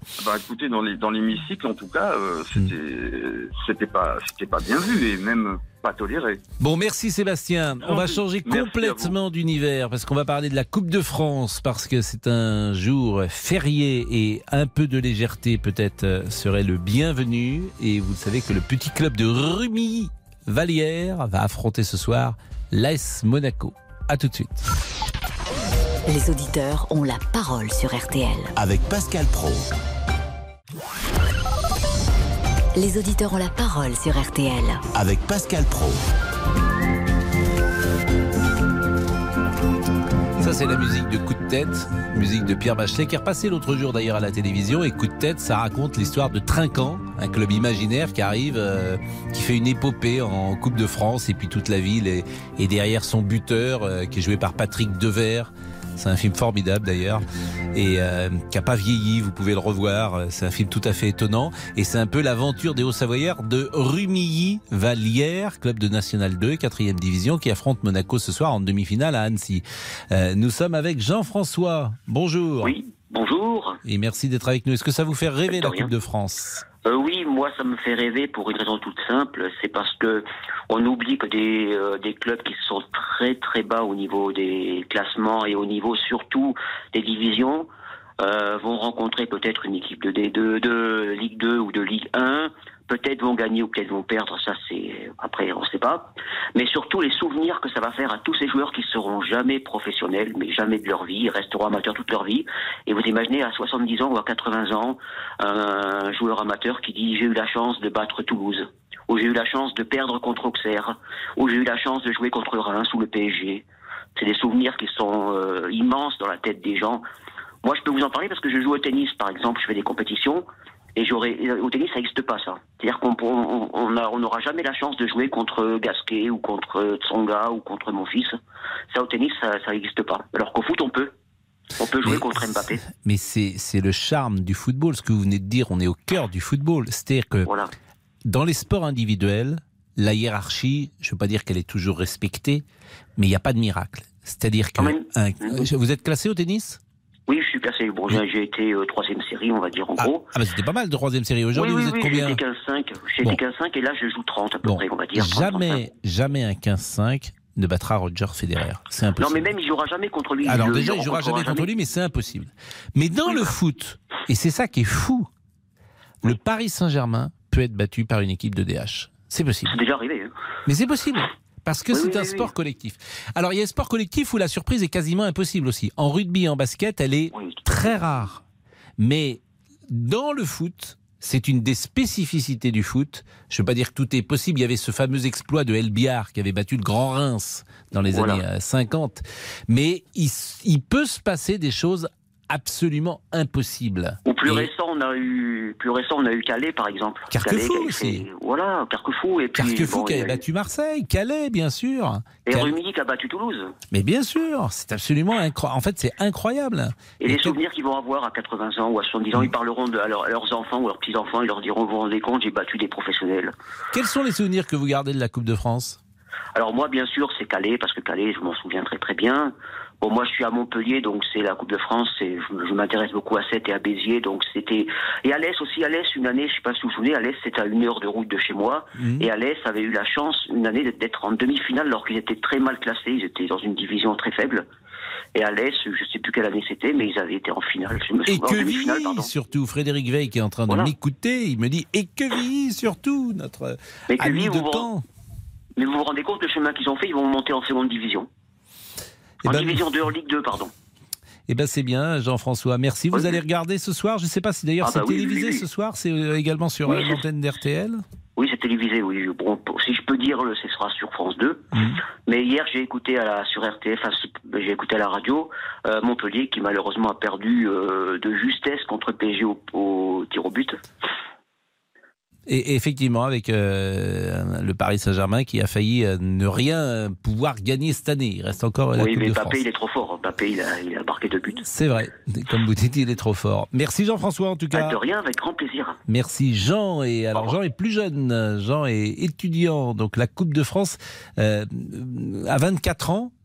Bah écoutez, dans les dans l'hémicycle en tout cas, euh, c'était c'était pas c'était pas bien vu et même pas toléré. Bon, merci Sébastien. On va changer Merci complètement d'univers parce qu'on va parler de la Coupe de France parce que c'est un jour férié et un peu de légèreté peut-être serait le bienvenu. Et vous savez que le petit club de Rumilly-Vallière va affronter ce soir l'A S Monaco. À tout de suite. Les auditeurs ont la parole sur R T L. Avec Pascal Praud. Les auditeurs ont la parole sur R T L. Avec Pascal Praud. Ça, c'est la musique de Coup de tête, musique de Pierre Bachelet, qui est repassée l'autre jour d'ailleurs à la télévision. Et Coup de tête, ça raconte l'histoire de Trinquant, un club imaginaire qui arrive, euh, qui fait une épopée en Coupe de France. Et puis toute la ville est, est derrière son buteur, euh, qui est joué par Patrick Devers. C'est un film formidable d'ailleurs et euh, qui n'a pas vieilli, vous pouvez le revoir, c'est un film tout à fait étonnant et c'est un peu l'aventure des Hauts-Savoyards de Rumilly-Vallière, club de National deux, quatrième division, qui affronte Monaco ce soir en demi-finale à Annecy. Euh, nous sommes avec Jean-François, bonjour. Oui, bonjour. Et merci d'être avec nous. Est-ce que ça vous fait rêver la Coupe de France ? Euh, oui, moi ça me fait rêver pour une raison toute simple, c'est parce que on oublie que des euh, des clubs qui sont très très bas au niveau des classements et au niveau surtout des divisions euh, vont rencontrer peut-être une équipe de D deux, de Ligue deux ou de Ligue un, peut-être vont gagner ou peut-être vont perdre, ça c'est après on sait pas, mais surtout les souvenirs que ça va faire à tous ces joueurs qui seront jamais professionnels, mais jamais de leur vie, ils resteront amateurs toute leur vie. Et vous imaginez à soixante-dix ans ou à quatre-vingts ans un joueur amateur qui dit j'ai eu la chance de battre Toulouse, ou j'ai eu la chance de perdre contre Auxerre, ou j'ai eu la chance de jouer contre Reims ou le P S G. C'est des souvenirs qui sont euh, immenses dans la tête des gens. Moi je peux vous en parler parce que je joue au tennis par exemple, je fais des compétitions. Et j'aurais, au tennis, ça n'existe pas, ça. C'est-à-dire qu'on on, on a, on n'aura jamais la chance de jouer contre Gasquet ou contre Tsonga ou contre mon fils. Ça, au tennis, ça n'existe pas. Alors qu'au foot, on peut. On peut jouer mais contre Mbappé. Mais c'est, c'est le charme du football. Ce que vous venez de dire, on est au cœur du football. C'est-à-dire que voilà. Dans les sports individuels, la hiérarchie, je ne veux pas dire qu'elle est toujours respectée, mais il n'y a pas de miracle. C'est-à-dire que... Même... Un, mmh. Vous êtes classé au tennis ? Oui, je suis classé. Bon, oui. J'ai été euh, troisième série, on va dire, en ah, gros. Ah, bah c'était pas mal de troisième série. Aujourd'hui, oui, oui, vous êtes oui, combien ? J'étais quinze cinq. J'étais bon. quinze cinq et là, je joue trente à peu bon. près, on va dire. Jamais, jamais un quinze cinq ne battra Roger Federer. C'est impossible. Non, mais même, il jouera jamais contre lui. Alors il déjà, il jouera jamais, jamais contre lui, mais c'est impossible. Mais dans oui. le foot, et c'est ça qui est fou, le Paris Saint-Germain peut être battu par une équipe de D H. C'est possible. C'est déjà arrivé. Hein. Mais c'est possible. Parce que oui, c'est oui, un oui, sport oui. collectif. Alors, il y a un sport collectif où la surprise est quasiment impossible aussi. En rugby et en basket, elle est oui, très rare. Mais dans le foot, c'est une des spécificités du foot. Je ne veux pas dire que tout est possible. Il y avait ce fameux exploit de El Biar qui avait battu le Grand Reims dans les voilà. années cinquante. Mais il, il peut se passer des choses absolument impossible. Au plus et... récent, on a eu plus récent, on a eu Calais par exemple. Carquefou aussi. Fait... Voilà, Carquefou et puis Carquefou bon, qui a a... battu Marseille, Calais bien sûr. Et Cal... Rumilly qui a battu Toulouse. Mais bien sûr, c'est absolument incroyable. En fait, c'est incroyable. Et, et les que... souvenirs qu'ils vont avoir à quatre-vingts ans ou à soixante-dix ans, mmh. ils parleront de à, leur, à leurs enfants ou à leurs petits enfants, ils leur diront vous vous rendez compte, j'ai battu des professionnels. Quels sont les souvenirs que vous gardez de la Coupe de France ? Alors moi, bien sûr, c'est Calais parce que Calais, je m'en souviens très très bien. Bon, moi, je suis à Montpellier, donc c'est la Coupe de France. C'est, je, je m'intéresse beaucoup à Sète et à Béziers, donc c'était. Et Alès aussi, Alès, une année, je sais pas si vous vous souvenez, Alès, c'était à une heure de route de chez moi. Mmh. Et Alès avait eu la chance, une année, d'être en demi-finale, alors qu'ils étaient très mal classés. Ils étaient dans une division très faible. Et Alès, je sais plus quelle année c'était, mais ils avaient été en finale. Je me et Quevilly, surtout. Frédéric Veil qui est en train voilà. de m'écouter, il me dit et Quevilly, surtout, notre mais ami Quevilly, de vous temps. Vous... Mais vous vous rendez compte, le chemin qu'ils ont fait, ils vont monter en seconde division. Eh en ben, division deux, en Ligue deux, pardon. Eh bien, c'est bien, Jean-François. Merci. Vous oui. allez regarder ce soir. Je ne sais pas si d'ailleurs ah, c'est bah, télévisé oui, oui, oui. ce soir. C'est également sur oui, l'antenne d'R T L. Oui, c'est télévisé, oui. Bon, si je peux dire, ce sera sur France deux. Mmh. Mais hier, j'ai écouté à la, sur R T F, enfin, j'ai écouté à la radio, euh, Montpellier, qui malheureusement a perdu euh, de justesse contre P S G au, au tir au but. Et effectivement, avec euh, le Paris Saint-Germain qui a failli euh, ne rien pouvoir gagner cette année. Il reste encore la oui, Coupe mais de Mbappé, France. il est trop fort. Mbappé, il a, il a marqué deux buts. C'est vrai. Comme vous dites, il est trop fort. Merci Jean-François, en tout cas. De rien, avec grand plaisir. Merci Jean. Et alors, Jean est plus jeune. Jean est étudiant. Donc, la Coupe de France, euh, à vingt-quatre ans,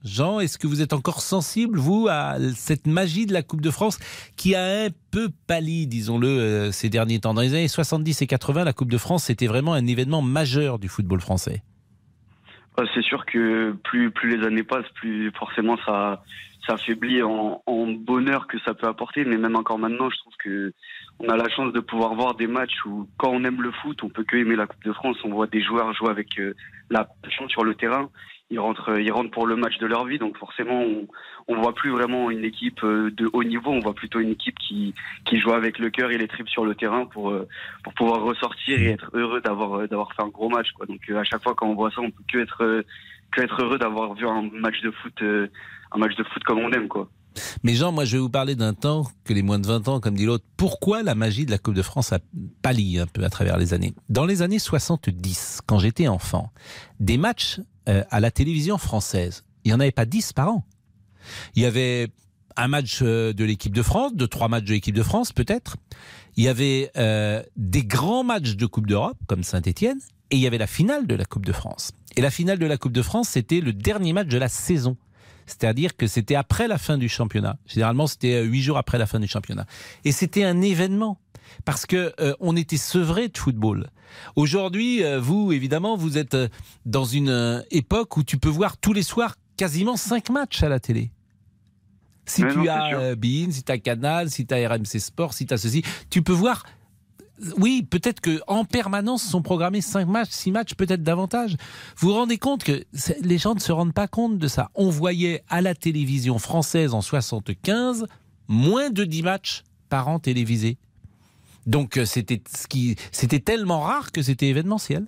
Jean, est-ce que vous êtes encore sensible, vous, à cette magie de la Coupe de France qui a un peu pâli, disons-le, euh, ces derniers temps? Dans les années soixante-dix et quatre-vingts, la Coupe de France, c'était vraiment un événement majeur du football français. C'est sûr que plus, plus les années passent, plus forcément ça, ça affaiblit en, en bonheur que ça peut apporter. Mais même encore maintenant, je trouve que on a la chance de pouvoir voir des matchs où, quand on aime le foot, on peut que aimer la Coupe de France. On voit des joueurs jouer avec euh, la passion sur le terrain. Ils rentrent, ils rentrent pour le match de leur vie. Donc forcément, on, on voit plus vraiment une équipe de haut niveau. On voit plutôt une équipe qui, qui joue avec le cœur et les tripes sur le terrain pour, pour pouvoir ressortir et être heureux d'avoir, d'avoir fait un gros match, quoi. Donc à chaque fois quand on voit ça, on peut que être, que être heureux d'avoir vu un match de foot, un match de foot comme on aime, quoi. Mais Jean, moi je vais vous parler d'un temps que les moins de vingt ans, comme dit l'autre. Pourquoi la magie de la Coupe de France a pâli un peu à travers les années? Dans les années soixante-dix, quand j'étais enfant, des matchs euh, à la télévision française, il n'y en avait pas dix par an. Il y avait un match de l'équipe de France, deux, trois matchs de l'équipe de France peut-être. Il y avait euh, des grands matchs de Coupe d'Europe, comme Saint-Étienne, et il y avait la finale de la Coupe de France. Et la finale de la Coupe de France, c'était le dernier match de la saison. C'est-à-dire que c'était après la fin du championnat. Généralement, c'était huit jours après la fin du championnat. Et c'était un événement. Parce que euh, on était sevrés de football. Aujourd'hui, euh, vous, évidemment, vous êtes euh, dans une euh, époque où tu peux voir tous les soirs quasiment cinq matchs à la télé. Si Mais tu non, as euh, Bein, si tu as Canal, si tu as R M C Sport, si tu as ceci, tu peux voir... Oui, peut-être qu'en permanence sont programmés cinq matchs, six matchs, peut-être davantage. Vous vous rendez compte que les gens ne se rendent pas compte de ça. On voyait à la télévision française en soixante-quinze moins de dix matchs par an télévisés. Donc c'était, ce qui, c'était tellement rare que c'était événementiel.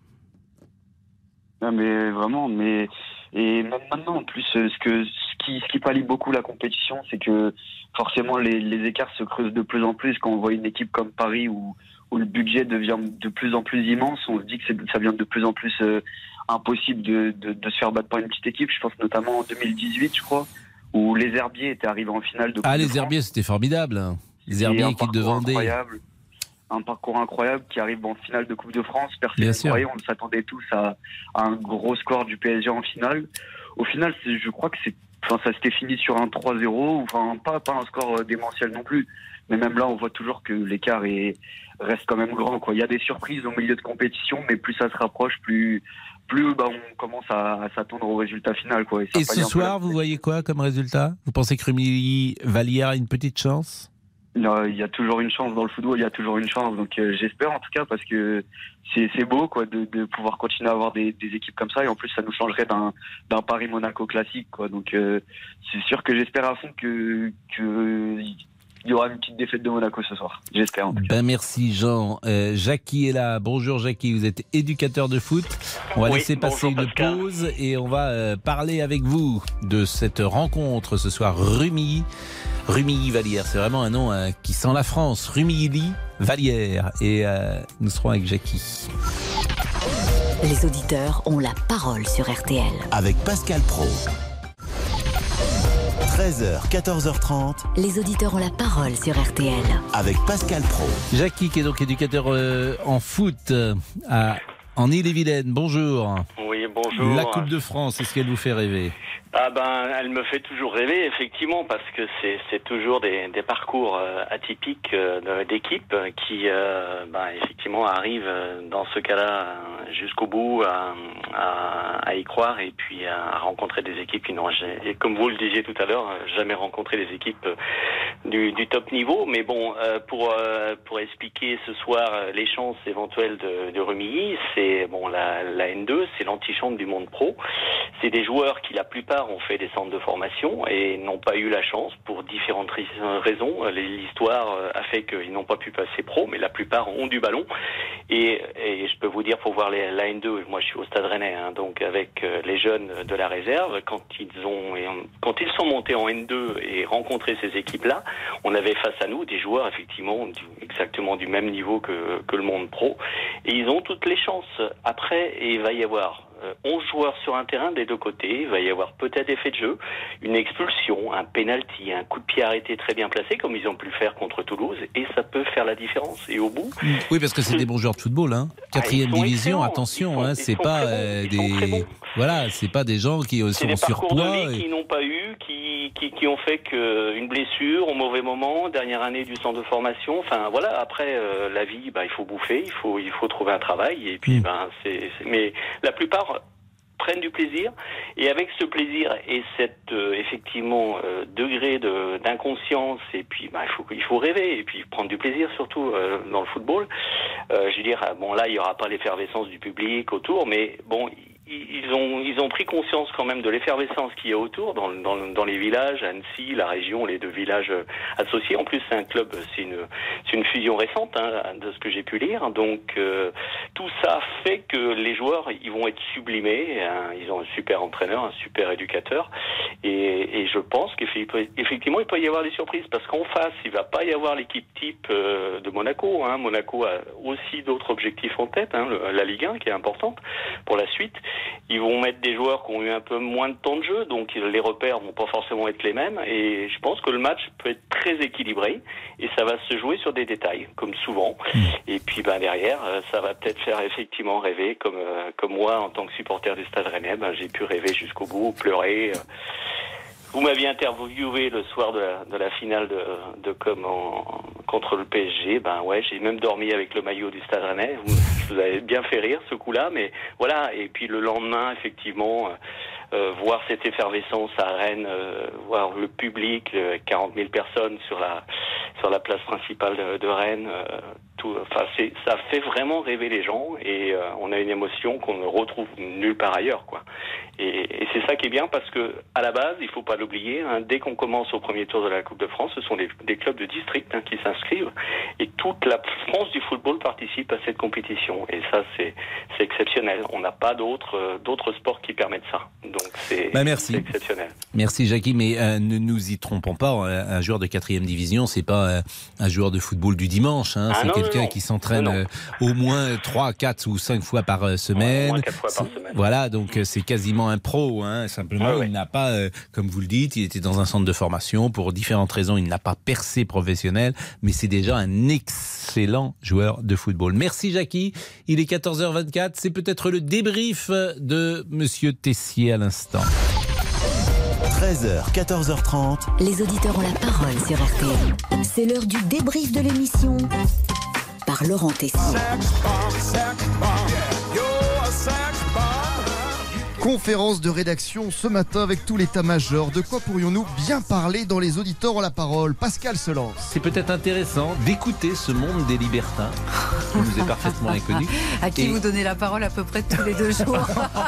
Non mais vraiment, mais et même maintenant en plus, ce que ce qui ce qui pallie beaucoup la compétition, c'est que forcément les, les écarts se creusent de plus en plus quand on voit une équipe comme Paris où où le budget devient de plus en plus immense. On se dit que c'est, ça devient de plus en plus euh, impossible de, de de se faire battre par une petite équipe. Je pense notamment en deux mille dix-huit, je crois, où les Herbiers étaient arrivés en finale de Coupe Ah, de les France. Herbiers, c'était formidable. Les Herbiers, équipe de Vendée. Incroyable. Un parcours incroyable qui arrive en finale de Coupe de France. Personne Bien ne sûr. croyait, on s'attendait tous à, à un gros score du P S G en finale. Au final, c'est, je crois que c'est, enfin, ça s'était fini sur un trois zéro, enfin pas, pas un score démentiel non plus. Mais même là, on voit toujours que l'écart est, reste quand même grand, quoi. Il y a des surprises au milieu de compétition, mais plus ça se rapproche, plus, plus bah, on commence à, à s'attendre au résultat final, quoi. Et, ça Et pallie ce un peu soir, la- vous voyez quoi comme résultat? Vous pensez que Rumilly-Vallière a une petite chance? Non, il y a toujours une chance dans le football, il y a toujours une chance. Donc euh, j'espère en tout cas, parce que c'est, c'est beau, quoi, de, de pouvoir continuer à avoir des, des équipes comme ça. Et en plus, ça nous changerait d'un, d'un Paris-Monaco classique, quoi. Donc euh, c'est sûr que j'espère à fond que, que il y aura une petite défaite de Monaco ce soir. J'espère. En tout cas. Ben merci Jean. Euh, Jackie est là. Bonjour Jackie, vous êtes éducateur de foot. On va Oui, laisser passer bonjour, une Pascal. pause et on va euh, parler avec vous de cette rencontre ce soir. Rumilly, Rumilly-Vallière, c'est vraiment un nom euh, qui sent la France. Rumilly-Vallière. Et euh, nous serons avec Jackie. Les auditeurs ont la parole sur R T L. Avec Pascal Pro. treize heures, quatorze heures trente. Les auditeurs ont la parole sur R T L. Avec Pascal Pro. Jackie qui est donc éducateur euh, en foot euh, à, en Ille-et-Vilaine. Bonjour. Oui, bonjour. La Coupe de France, est-ce qu'elle vous fait rêver? Ah ben, elle me fait toujours rêver, effectivement, parce que c'est, c'est toujours des, des parcours euh, atypiques euh, d'équipes qui, euh, ben, effectivement, arrivent euh, dans ce cas-là euh, jusqu'au bout à, à, à y croire et puis à rencontrer des équipes qui n'ont, et comme vous le disiez tout à l'heure, jamais rencontré des équipes du, du top niveau. Mais bon, euh, pour euh, pour expliquer ce soir euh, les chances éventuelles de, de Rumilly, c'est bon la, la N deux, c'est l'antichambre du monde pro. C'est des joueurs qui, la plupart, ont fait des centres de formation et n'ont pas eu la chance pour différentes raisons. L'histoire a fait qu'ils n'ont pas pu passer pro, mais la plupart ont du ballon. Et, et je peux vous dire, pour voir les, la N deux, moi je suis au Stade Rennais, hein, donc avec les jeunes de la réserve, quand ils ont, quand ils sont montés en N deux et rencontré ces équipes-là, on avait face à nous des joueurs effectivement du, exactement du même niveau que, que le monde pro. Et ils ont toutes les chances. Après, il va y avoir euh, onze joueurs sur un terrain des deux côtés, il va y avoir peut-être effet de jeu, une expulsion, un penalty, un coup de pied arrêté très bien placé, comme ils ont pu le faire contre Toulouse, et ça peut faire la différence. Et au bout... Oui, parce que c'est des bons joueurs de football, hein. Quatrième ah, division, attention, sont, hein, c'est pas euh, des... Voilà, c'est pas des gens qui sont en surpoids. C'est des parcours de vie qui n'ont pas eu, qui, qui, qui ont fait qu'une blessure au mauvais moment, dernière année du centre de formation, enfin voilà, après euh, la vie, bah, il faut bouffer, il faut, il faut trouver un travail, et puis, mmh. ben, c'est, c'est... mais la plupart prennent du plaisir, et avec ce plaisir et cet euh, effectivement euh, degré de, d'inconscience, et puis bah, il faut il faut rêver et puis prendre du plaisir surtout euh, dans le football. Euh, je veux dire, bon là il y aura pas l'effervescence du public autour, mais bon ils ont ils ont pris conscience quand même de l'effervescence qu'il y a autour dans dans, dans les villages, Annecy, la région, les deux villages associés. En plus c'est un club, c'est une c'est une fusion récente hein, de ce que j'ai pu lire. Donc euh, tout ça fait que les joueurs ils vont être sublimés. Hein, ils ont un super entraîneur, un super éducateur, et, et je pense qu'effectivement il peut y avoir des surprises parce qu'en face il va pas y avoir l'équipe type euh, de Monaco. Hein. Monaco a aussi d'autres objectifs en tête, hein, le, la Ligue un qui est importante pour la suite. Ils vont mettre des joueurs qui ont eu un peu moins de temps de jeu, donc les repères vont pas forcément être les mêmes. Et je pense que le match peut être très équilibré et ça va se jouer sur des détails, comme souvent. Et puis ben derrière, ça va peut-être faire effectivement rêver, comme euh, comme moi en tant que supporter du Stade Rennais, ben, j'ai pu rêver jusqu'au bout, pleurer. Vous m'aviez interviewé le soir de la, de la finale de, de com en, contre le P S G. Ben ouais, j'ai même dormi avec le maillot du Stade Rennais. Vous, vous avez bien fait rire ce coup-là, mais voilà. Et puis le lendemain, effectivement, euh, voir cette effervescence à Rennes, euh, voir le public, euh, quarante mille personnes sur la sur la place principale de, de Rennes. Euh, tout, enfin, c'est, ça fait vraiment rêver les gens et euh, on a une émotion qu'on ne retrouve nulle part ailleurs, quoi. Et, et c'est ça qui est bien parce que à la base, il faut pas l'oublier, hein, dès qu'on commence au premier tour de la Coupe de France, ce sont des, des clubs de district hein, qui s'inscrivent et toute la France du football participe à cette compétition. Et ça, c'est, c'est exceptionnel. On n'a pas d'autres, euh, d'autres sports qui permettent ça. Donc c'est, bah merci. c'est exceptionnel. Merci Jackie, mais euh, ne nous y trompons pas. Un, un joueur de quatrième division, c'est pas euh, un joueur de football du dimanche. Hein, ah c'est non, quelqu'un non, non. qui s'entraîne non, non. Euh, au moins trois, quatre ou cinq fois par euh, semaine. Ouais, au moins quatre fois par semaine. Voilà, donc euh, c'est quasiment un pro. Hein, simplement, ah ouais. il n'a pas, euh, comme vous le dites, il était dans un centre de formation. Pour différentes raisons, il n'a pas percé professionnel, mais c'est déjà un excellent joueur de football. Merci Jackie. Il est quatorze heures vingt-quatre. C'est peut-être le débrief de Monsieur Tessier à l'instant. treize heures, quatorze heures trente. Les auditeurs ont la parole sur R T L. C'est l'heure du débrief de l'émission par Laurent Tessier. Conférence de rédaction ce matin avec tout l'état-major. De quoi pourrions-nous bien parler dans Les auditeurs ont la parole? Pascal se lance. C'est peut-être intéressant d'écouter ce monde des libertins qui nous est parfaitement inconnu. À qui Et... vous donnez la parole à peu près tous les deux jours.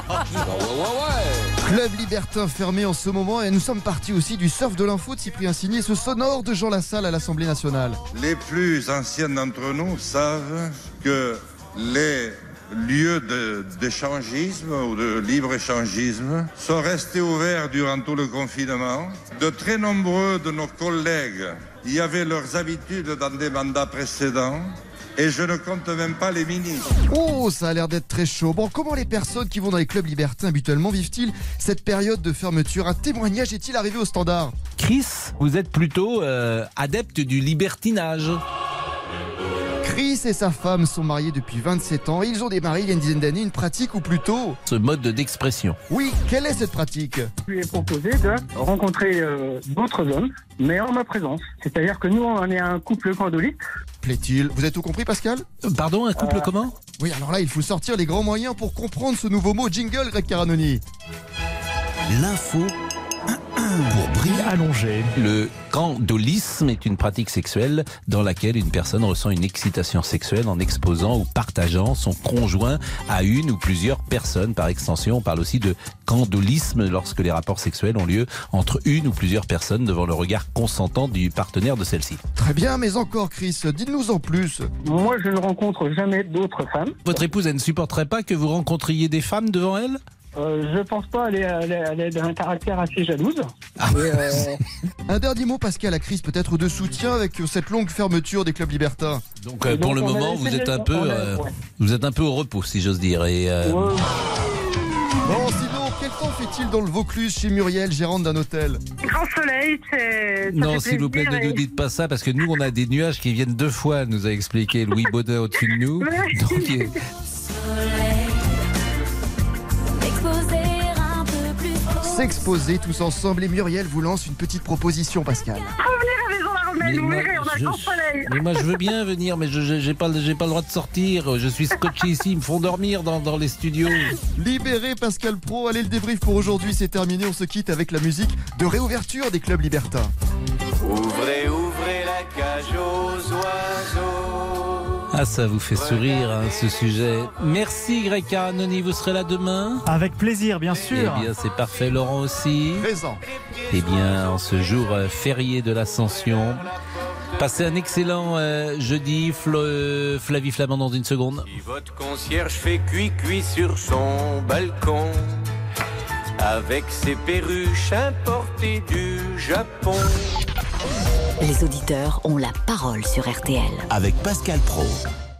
Club libertin fermé en ce moment et nous sommes partis aussi du surf de l'info de Cyprien Signé, ce sonore de Jean Lassalle à l'Assemblée nationale. Les plus anciens d'entre nous savent que les lieux de, d'échangisme ou de libre-échangisme sont restés ouverts durant tout le confinement. De très nombreux de nos collègues y avaient leurs habitudes dans des mandats précédents. Et je ne compte même pas les ministres. Oh, ça a l'air d'être très chaud. Bon, comment les personnes qui vont dans les clubs libertins habituellement vivent-ils cette période de fermeture? Un témoignage est-il arrivé au standard? Chris, vous êtes plutôt euh, adepte du libertinage. Chris et sa femme sont mariés depuis vingt-sept ans et ils ont démarré il y a une dizaine d'années une pratique ou plutôt... ce mode d'expression. Oui, quelle est cette pratique? Je lui ai proposé de rencontrer euh, d'autres hommes, mais en ma présence. C'est-à-dire que nous, on est un couple candolite. Plaît-il? Vous avez tout compris, Pascal? euh, Pardon, un couple euh... comment? Oui, alors là, il faut sortir les grands moyens pour comprendre ce nouveau mot jingle, Greg Caranoni. L'info pour briller allongé. Le candolisme est une pratique sexuelle dans laquelle une personne ressent une excitation sexuelle en exposant ou partageant son conjoint à une ou plusieurs personnes. Par extension, on parle aussi de candolisme lorsque les rapports sexuels ont lieu entre une ou plusieurs personnes devant le regard consentant du partenaire de celle-ci. Très bien, mais encore Chris, dites-nous en plus. Moi, je ne rencontre jamais d'autres femmes. Votre épouse, elle ne supporterait pas que vous rencontriez des femmes devant elle ? Euh, je pense pas, elle est, elle, est, elle est d'un caractère assez jalouse. Ah, et, euh... Un dernier mot, Pascal, à Chris, peut-être de soutien avec cette longue fermeture des clubs libertins. Donc, euh, pour donc, le moment, vous êtes un peu, euh, ouais. vous êtes un peu au repos, si j'ose dire. Et, euh... ouais. Bon, sinon, quel temps fait-il dans le Vaucluse chez Muriel, gérante d'un hôtel? Grand soleil, c'est. ça Non, fait s'il vous plaît, plaisir ne nous et- dites pas ça, parce que nous, on a des nuages qui viennent deux fois, nous a expliqué Louis Baudin au-dessus de nous. Donc, il- S'exposer tous ensemble et Muriel vous lance une petite proposition, Pascal. Faut venir à Maison-la-Romaine, vous moi, verrez, on a je- grand soleil. mais moi, je veux bien venir, mais je j'ai pas, j'ai pas le droit de sortir. Je suis scotché ici, ils me font dormir dans, dans les studios. Libéré Pascal Pro, allez, le débrief pour aujourd'hui, c'est terminé. On se quitte avec la musique de réouverture des clubs libertins. Ouvrez, ouvrez la cage aux oiseaux. Ah, ça vous fait sourire, hein, ce sujet. Merci Greg Caranoni, vous serez là demain? Avec plaisir, bien sûr. Eh bien, c'est parfait, Laurent aussi. Présent. Eh bien, en ce jour euh, férié de l'Ascension, passez un excellent euh, jeudi. Flo- euh, Flavie Flamand dans une seconde. Si votre concierge fait cuit-cuit sur son balcon, avec ses perruches importées du Japon. Les auditeurs ont la parole sur R T L. Avec Pascal Pro.